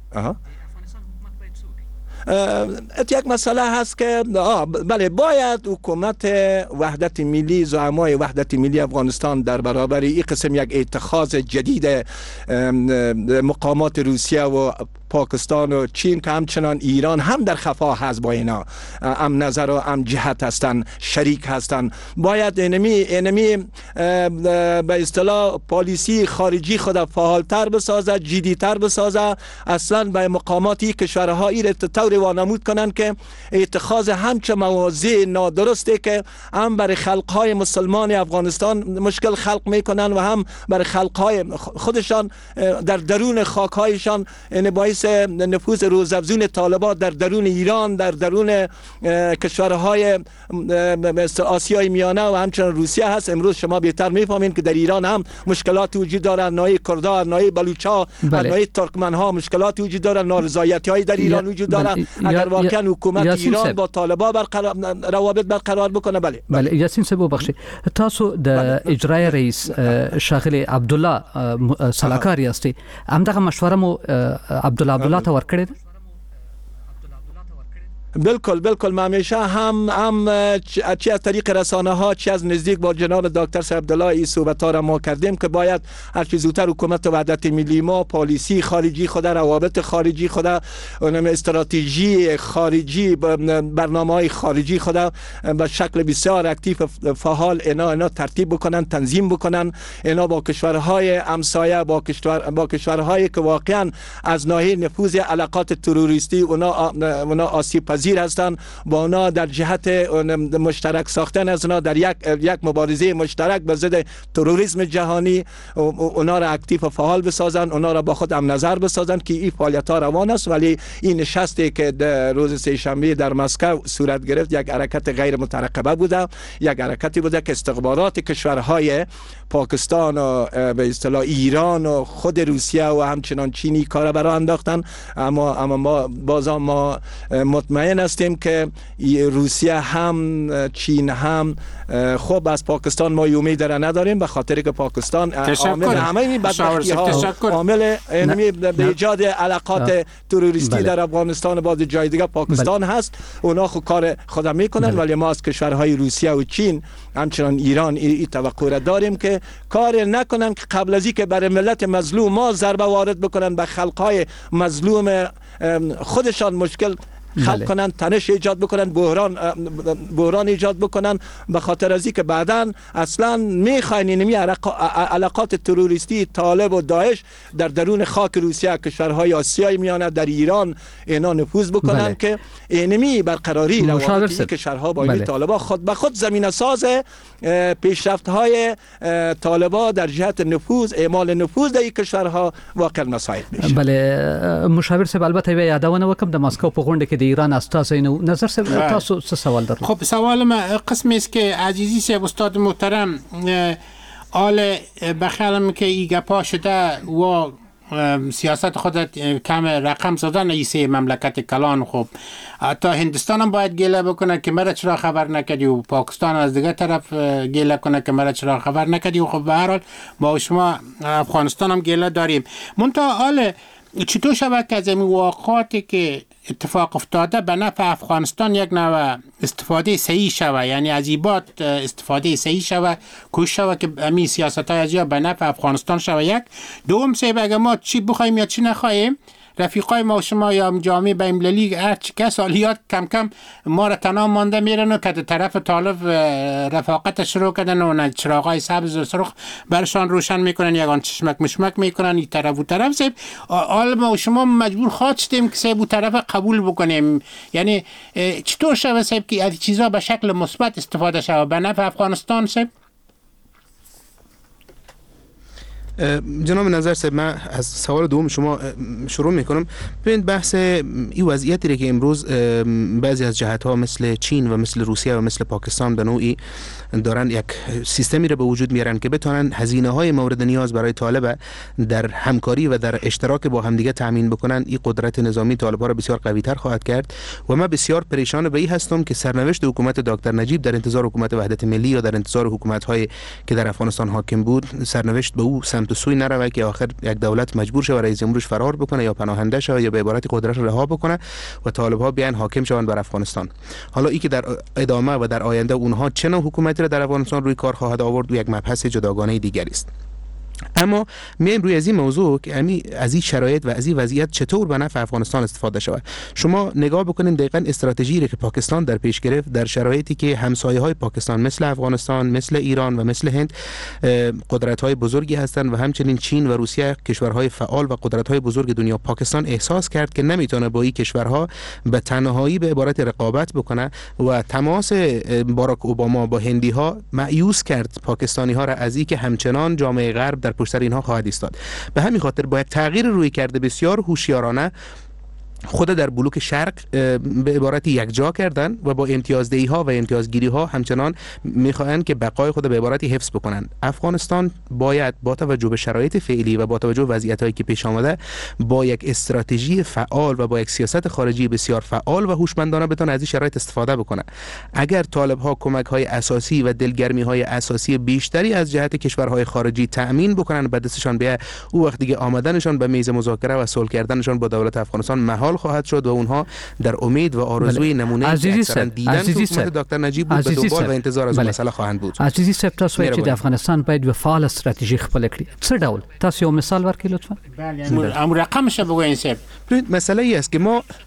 یک مسئله هست که بله باید حکومت وحدت ملی، زعمای وحدت ملی افغانستان در برابر این قسم یک اتخاذ جدید مقامات روسیه و پاکستان و چین که همچنان ایران هم در خفا هست با اینا، هم نظر و هم جهت هستن، شریک هستن، باید اینمی به اصطلاح پالیسی خارجی خود فعالتر بسازه، جدیتر بسازه، اصلا به مقاماتی کشورها این طور وانمود کنن که اتخاذ همچه مواضع نادرسته که هم برای خلقهای مسلمان افغانستان مشکل خلق میکنن و هم برای خلقهای خودشان در درون خاکهایشان، این باعث نفوذ روزافزون طالبان در درون ایران، در درون کشورهای آسیای میانه و همچنان روسیه هست. امروز شما بهتر میفهمین که در ایران هم مشکلات وجود داره، نوعی کردا، نوعی بلوچا، نوعی ترکمن ها مشکلات وجود داره، نارضایتی های در ایران وجود داره. اگر واقعا حکومت ایران با طالبان روابط برقرار بکنه. بله یاسین صاحب ببخشید، تاسو د اجرای رئیس شاغلی عبدالله سلاکاری هستی، همدغه مشوره مو عبدالله ته ورکړی؟ بالکل ما همیشه هم چی از طریق رسانه ها چی از نزدیک با جناب دکتر صاحب عبدالله این صحبت ها را ما کردیم که باید هر چه زودتر حکومت وحدت ملی ما پالیسی خارجی خود، روابط خارجی خود، استراتژی خارجی، برنامه‌های خارجی خود به شکل بسیار اکتیو فعال اینا ترتیب بکنن، تنظیم بکنن، اینا با کشورهای همسایه، با کشورهایی که واقعا از ناحیه نفوذ علاقات تروریستی اونا آسیب پذیر هستند، با اونا در جهت مشترک ساختن از اونا در یک مبارزه مشترک به ضد تروریسم جهانی اونا را اکتیو و فعال بسازن، اونا را با خود هم نظر بسازن که این فعالیت ها روان است. ولی این نشستی که روز سه‌شنبه در مسکو صورت گرفت یک حرکت غیر مترقبه بوده، یک حرکتی بوده که استخبارات کشورهای پاکستان و به اصطلاح ایران و خود روسیه و همچنان چینی کار برای انداختن. اما ما مطمئن هستیم که روسیه هم چین هم خب از پاکستان ما امید نداریم، به خاطر که پاکستان عامل همه بدبختی ها، عامل به ایجاد علاقات تروریستی در افغانستان و بعض جای دیگه پاکستان هست. اونا خود کار خود میکنن، ولی ما از کشورهای روسیه و چین همچنان ایران این توقع را داریم که کار نکنن که قبل از اینکه برای ملت مظلوم ما ضربه وارد بکنن، به خلقهای مظلوم خودشان مشکل خلق کنن، تنش ایجاد بکنن، بحران ایجاد بکنن، به خاطر از اینکه بعداً اصلا میخواین اینمی علاقات تروریستی طالب و داعش در درون خاک روسیه، کشورهای آسیای میانه، در ایران اینا نفوذ بکنن که اینمی برقراری روابط کشورها با این طالبا خود به خود زمینه ساز پیشرفت های طالبا در جهت نفوذ، اعمال نفوذ در این کشورها واقعا مساعد میشه. بله مشاور صاحب، البته یادونه وکم د مسکو په غونډه کې د ایران استازی نو نظر صاحب تاسو څه سوال درلود؟ خب سوال ما قسمی است که عزیزی صاحب استاد محترم آل بخیالم که ای گپا شده و سیاست خودت کم رقم زدن ایسه مملکت کلان. خب تا هندستان هم باید گله بکنه که مرا چرا خبر نکردی و پاکستان از دیگه طرف گله کنه که مرا چرا خبر نکردی و خب به هر حال با شما افغانستان هم گله داریم. منتها حال چطور شود که از این واقعاتی که اتفاق افتاده به نفع افغانستان یک نوع استفاده صحیح شوه، یعنی از ایبات استفاده صحیح شوه، کوشش شوه که همین سیاست های از یا به نفع افغانستان شوه. یک دوم صاحب، اگر ما چی بخوایم یا چی نخواهیم، رفیقای ما و شما یا جامعه بین‌المللی هر چه سالیات کم کم ما را تنها مانده میرن و که طرف طالب رفاقت شروع کردن و چراغای سبز و سرخ برشان روشن میکنن، یگان چشمک مشمک میکنن این طرف و طرف. صاحب حال ما و شما مجبور خواستیم که صاحب و طرف قبول بکنیم. یعنی چطور شود صاحب که از چیزا به شکل مثبت استفاده شود به نفع افغانستان؟ صاحب جناب نظر صاحب، من از سوال دوم شما شروع میکنم. ببینید بحث این وضعیتی که امروز بعضی از جهت‌ها مثل چین و مثل روسیه و مثل پاکستان به نوعی دارن یک سیستمی رو به وجود میارن که بتونن هزینه‌های مورد نیاز برای طالب در همکاری و در اشتراک با همدیگه تامین بکنن، این قدرت نظامی طالب‌ها را بسیار قوی‌تر خواهد کرد. و من بسیار پریشان به این هستم که سرنوشت حکومت دکتر نجیب در انتظار حکومت وحدت ملی یا در انتظار حکومت‌های که در افغانستان حاکم بود، سرنوشت به او سمت و سوی نروه که آخر یک دولت مجبور شه و رئیس جمهورش فرار بکنه یا پناهنده شه یا به عبارت قدرت رها بکنه و طالب‌ها بیان حاکم شوند بر افغانستان. حالا این که در ادامه و در آینده اونها چه نوع حکومتی را در افغانستان روی کار خواهد آورد یک مبحث جداگانه دیگری است. اما میایم روی از این موضوع که از این شرایط و از این وضعیت چطور به نفع افغانستان استفاده شود. شما نگاه بکنید دقیقاً استراتژی را که پاکستان در پیش گرفت در شرایطی که همسایه‌های پاکستان مثل افغانستان، مثل ایران و مثل هند قدرت‌های بزرگی هستند و همچنین چین و روسیه کشورهای فعال و قدرت‌های بزرگ دنیا. پاکستان احساس کرد که نمیتونه با این کشورها به تنهایی به عبارت رقابت بکنه و تماس باراک اوباما با هندی‌ها مایوس کرد پاکستانی‌ها را از اینکه همچنان جامعه غرب در پشت اینها خواهد ایستاد. به همین خاطر با یک تغییر روی کرده بسیار هوشیارانه خود در بلوک شرق به عبارت یکجا کردن و با امتیازدهی ها و امتیازگیری ها همچنان میخواهند که بقای خود به عبارت حفظ بکنند. افغانستان باید با توجه به شرایط فعلی و با توجه به وضعیت هایی که پیش آمده با یک استراتژی فعال و با یک سیاست خارجی بسیار فعال و هوشمندانه بتونه از این شرایط استفاده بکنه. اگر طالب ها کمک های اساسی و دلگرمی های اساسی بیشتری از جهت کشورهای خارجی تأمین بکنن به دستشان بیاد، او وقت دیگه آمدنشان به میز مذاکره و صلح کردنشان با دولت افغانستان محال خواهد شد و اونها در امید و آرزوی نمونه اکثرا دیدن حکومت دکتر نجیب بود به دنبال و انتظار از مسئله خواهند بود. عزیزی صاحب، تاسو چې د افغانستان باید یو فعال استراتیژي خپل کړي. څه ډول؟ تاسو یو مثال ورکړئ لطفا. بله، امر رقمش بگوین صاحب. مسئله ای است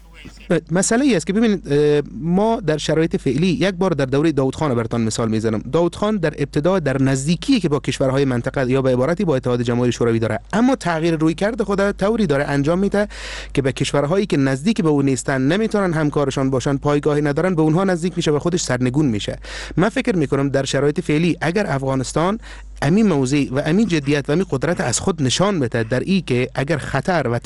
که ببینید ما در شرایط فعلی یک بار در دوره داود خان براتون مثال میزنم. داود خان در ابتدا در نزدیکی که با کشورهای منطقه یا به عبارتی با اتحاد جماهیر شوروی داره، اما تغییر روی کرده خود طوری داره انجام میده که به کشورهایی که نزدیک به اون نیستن، نمیتونن همکارشان باشن، پایگاهی ندارن، به اونها نزدیک میشه و خودش سرنگون میشه. من فکر میکنم در شرایط فعلی اگر افغانستان امین موضوع و امین جدیت و امین قدرت از خود نشان بده در این که اگر خطر و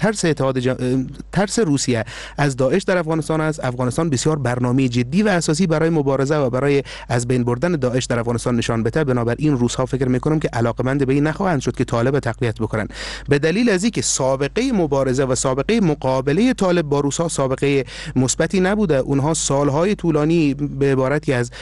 ترس روسیه از داعش در افغانستان است، افغانستان بسیار برنامه جدی و اساسی برای مبارزه و برای از بین بردن داعش در افغانستان نشان بده. بنابراین روس‌ها فکر میکنم که علاقمند به این نخواهند شد که طالب تقویت بکنن، به دلیل از اینکه سابقه مبارزه و سابقه مقابله طالب با روس‌ها سابقه مثبتی نبوده. اونها سالهای طولانی به عبارتی از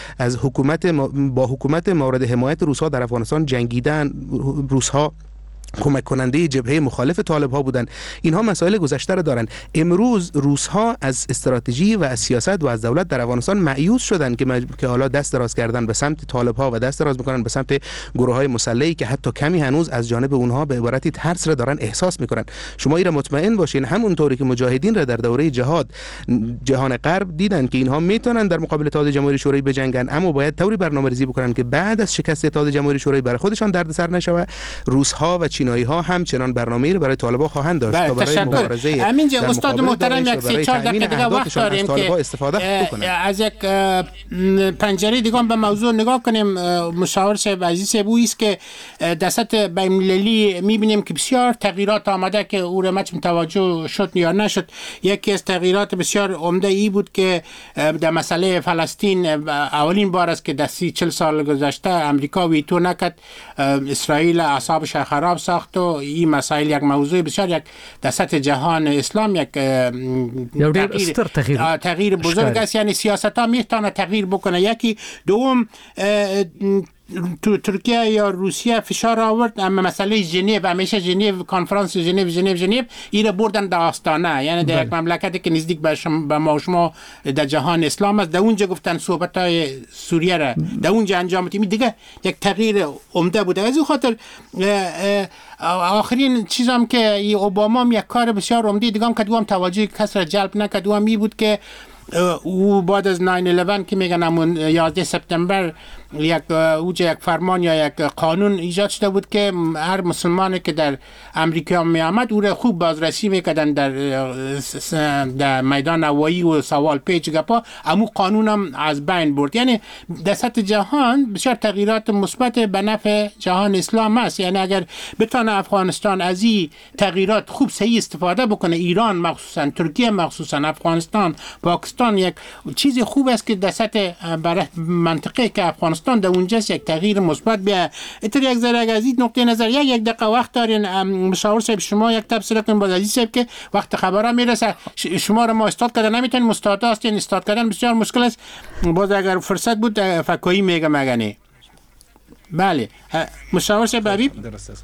حکومت مورد حمایت روس‌ها در افغانستان جنگیدن. روس‌ها کمک کننده جبهه مخالف طالب ها بودن. اینها مسائل گذشته را دارن. امروز روس ها از استراتژی و از سیاست و از دولت در افغانستان مایوس شدن که حالا دست دراز کردن به سمت طالب ها و دست دراز میکنن به سمت گروه های مسلحی که حتی کمی هنوز از جانب اونها به عبارتی ترس را دارن احساس میکنن. شما این را مطمئن باشین همونطوری که مجاهدین را در دوره جهاد جهان غرب دیدن که اینها میتونن در مقابل اتحاد جماهیر شوروی بجنگن، اما باید طوری برنامه‌ریزی بکنن که بعد از شکست اتحاد جماهیر شوروی برای خودشان دردسر نشه. روس ها و چینایی ها همچنان برنامه‌ای برای طالبان خواهند داشت تا برای مبارزه. همینجا استاد محترم یک 3-4 دقیقه دیگه وقت داریم که از یک پنجره دیگه به موضوع نگاه کنیم. مشاور صاحب عزیز صاحب است که در سطح بین‌المللی می‌بینیم که بسیار تغییرات آمده که او را متوجه شد یا نشد. یکی از تغییرات بسیار عمده ای بود که در مسئله فلسطین اولین بار است که در 30-40 سال گذشته امریکا ویتو نکرد، اسرائیل اعصابش خراب ساخت و این مسائل یک موضوع بسیار یک در سطح جهان اسلام یک تغییر بزرگ است. یعنی سیاست ها میتونه تغییر بکنه. یکی دوم ترکیه یا روسیه فشار آورد، اما مسئله ژنو همیشه ژنو کنفرانس ژنو ایره بردن در آستانه، یعنی در یک مملکتی که نزدیک به ما شما در جهان اسلام است، در اونجا گفتن صحبت های سوریه را در اونجا انجام بدیم. دیگه یک تغییر عمده بوده. از این خاطر آخرین چیزام که اوباما یک کار بسیار عمده دیگه هم که دوام توجه کس را جلب نکرد، دوام می بود که او بعد از 9/11 که میگن همون 11 سپتامبر یک فرمان یا یک قانون ایجاد شده بود که هر مسلمانی که در امریکا می آمد او را خوب بازرسی میکردن در میدان نوایی و سوال پیچ گپا. امو قانون هم از بین برد. یعنی در سطح جهان بسیار تغییرات مثبت به نفع جهان اسلام است. یعنی اگر بتونه افغانستان از این تغییرات خوب صحیح استفاده بکنه، ایران مخصوصا، ترکیه مخصوصا، افغانستان، پاکستان، یک چیز خوب است که در سطح منطقه که افغانستان در اونجاست یک تغییر مثبت بیاید. اینطور یک ذره از این نقطه نظر یک دقیقه وقت دارین مشاور صاحب شما یک تبصره کنید باز عزیز صاحب که وقت خبرها میرسه. شما رو ما استاد کردن نمیتونیم، استاد هستین، استاد کردن بسیار مشکل است. باز اگر فرصت بود فکایی میگم. بله مشاور صاحب حبیب. درست است.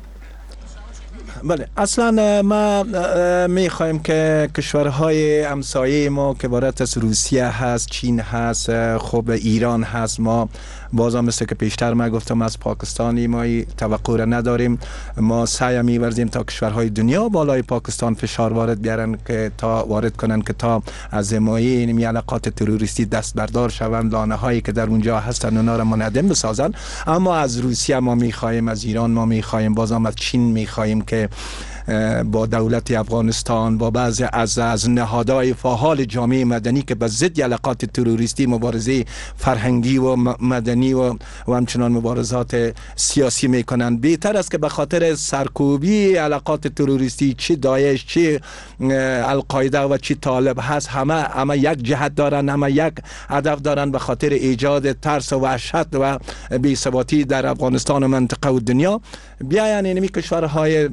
بله اصلا ما میخوایم که کشورهای همسایه ما که عبارت از روسیه هست، چین هست، خب ایران هست، ما بازم مثل که پیشتر ما گفتم از پاکستانی ما توقع نداریم. ما سعی می‌ورزیم تا کشورهای دنیا بالای پاکستان فشار وارد بیارن که تا وارد کنن که تا از حمایه این علاقات تروریستی دست بردار شوند، لانه هایی که در اونجا هستن اونا را منعدم بسازن. اما از روسیه ما می‌خوایم، از ایران ما می‌خوایم، بازم از چین می‌خوایم که با دولت افغانستان، با بعضی از نهادهای فعال جامعه مدنی که به ضد علاقات تروریستی مبارزه فرهنگی و مدنی و همچنان مبارزات سیاسی میکنن. بهتر است که به خاطر سرکوبی علاقات تروریستی چه داعش، چه القاعده و چه طالب هست، همه یک جهت دارن، همه یک هدف دارن، به خاطر ایجاد ترس و وحشت و بی‌ثباتی در افغانستان و منطقه و دنیا. بیاین اینمی کشورهای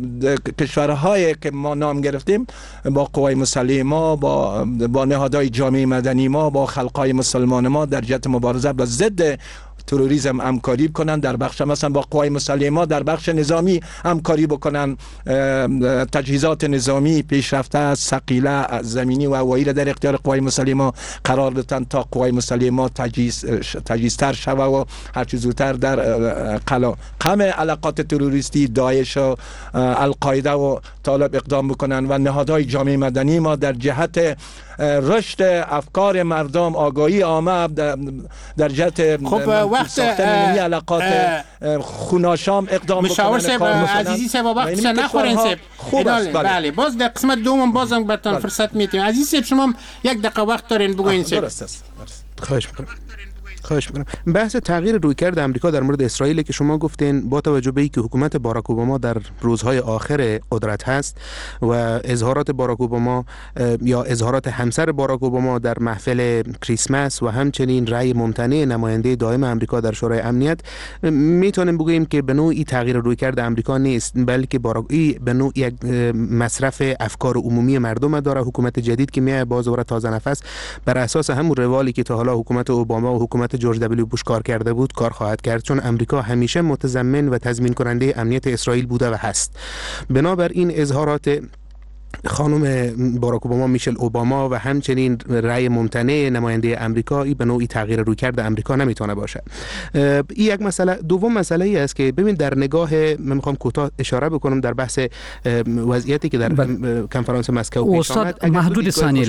که ما نام گرفتیم با قوای مسلح ما، با نهادهای جامعه مدنی ما، با خلقای مسلمان ما در جهت مبارزه با ضد تروریسم همکاری کنن. در بخش مثلا با قوای مسلح ما در بخش نظامی همکاری بکنن، تجهیزات نظامی پیشرفته ثقیله زمینی و هوایی در اختیار قوای مسلح ما قرار بدن تا قوای مسلح ما تجهیزتر شوه و هر چیز زودتر در قم علاقات تروریستی داعش و القاعده و طالب اقدام بکنن و نهادهای جامعه مدنی ما در جهت رشد افکار مردم، آگاهی عامه در جهت ساختن علاقات خوناشام اقدام بکنن. مشاور صاحب عزیزی صاحب وقتش نخورین صاحب. بله باز در قسمت دوم بازم براتون فرصت میدیم. عزیز صاحب شما یک دقیقه وقت دارین بگوین صاحب. درست است. خواهش میکنم. بحث تغییر رویکرد امریکا در مورد اسرائیل که شما گفتین، با توجه به اینکه حکومت باراک اوباما در روزهای آخر قدرت هست و اظهارات باراک اوباما یا اظهارات همسر باراک اوباما در محفل کریسمس و همچنین رأی ممتنع نماینده دائم امریکا در شورای امنیت، میتونیم بگوییم که به نوعی تغییر رویکرد امریکا نیست، بلکه به نوع یک مصرف افکار عمومی مردم داره. حکومت جدید که میاد باز دوباره تازه نفس بر اساس همون روالی که تا حالا حکومت اوباما و حکومت جورج دبلیو بوش کار کرده بود کار خواهد کرد، چون امریکا همیشه متضمن و تضمین کننده امنیت اسرائیل بوده و هست. بنابراین اظهارات خانم باراک اوباما، میشل اوباما و همچنین رأی ممتنع نماینده امریکایی به نوعی تغییر رویکرد امریکا نمیتونه باشه. این یک مسئله. دوم مسئله ای است که ببین در نگاه من میخوام کوتاه اشاره بکنم در بحث وضعیتی که در کنفرانس مسکو پیش آمد. محدود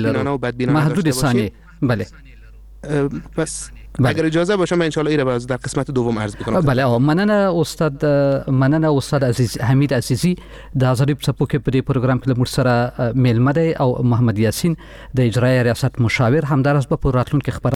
ثانیه. بله. بس اگر اجازه باشه من ان شاء الله ایره در قسمت دوم عرض میکنم. بله مننه استاد عزیز حمید عزیزی د آزادی په کې په دې پروګرام کې لمر سره میلمه دی او محمد یاسین د اجرایی ریاست مشاور همدارس په راتلونکو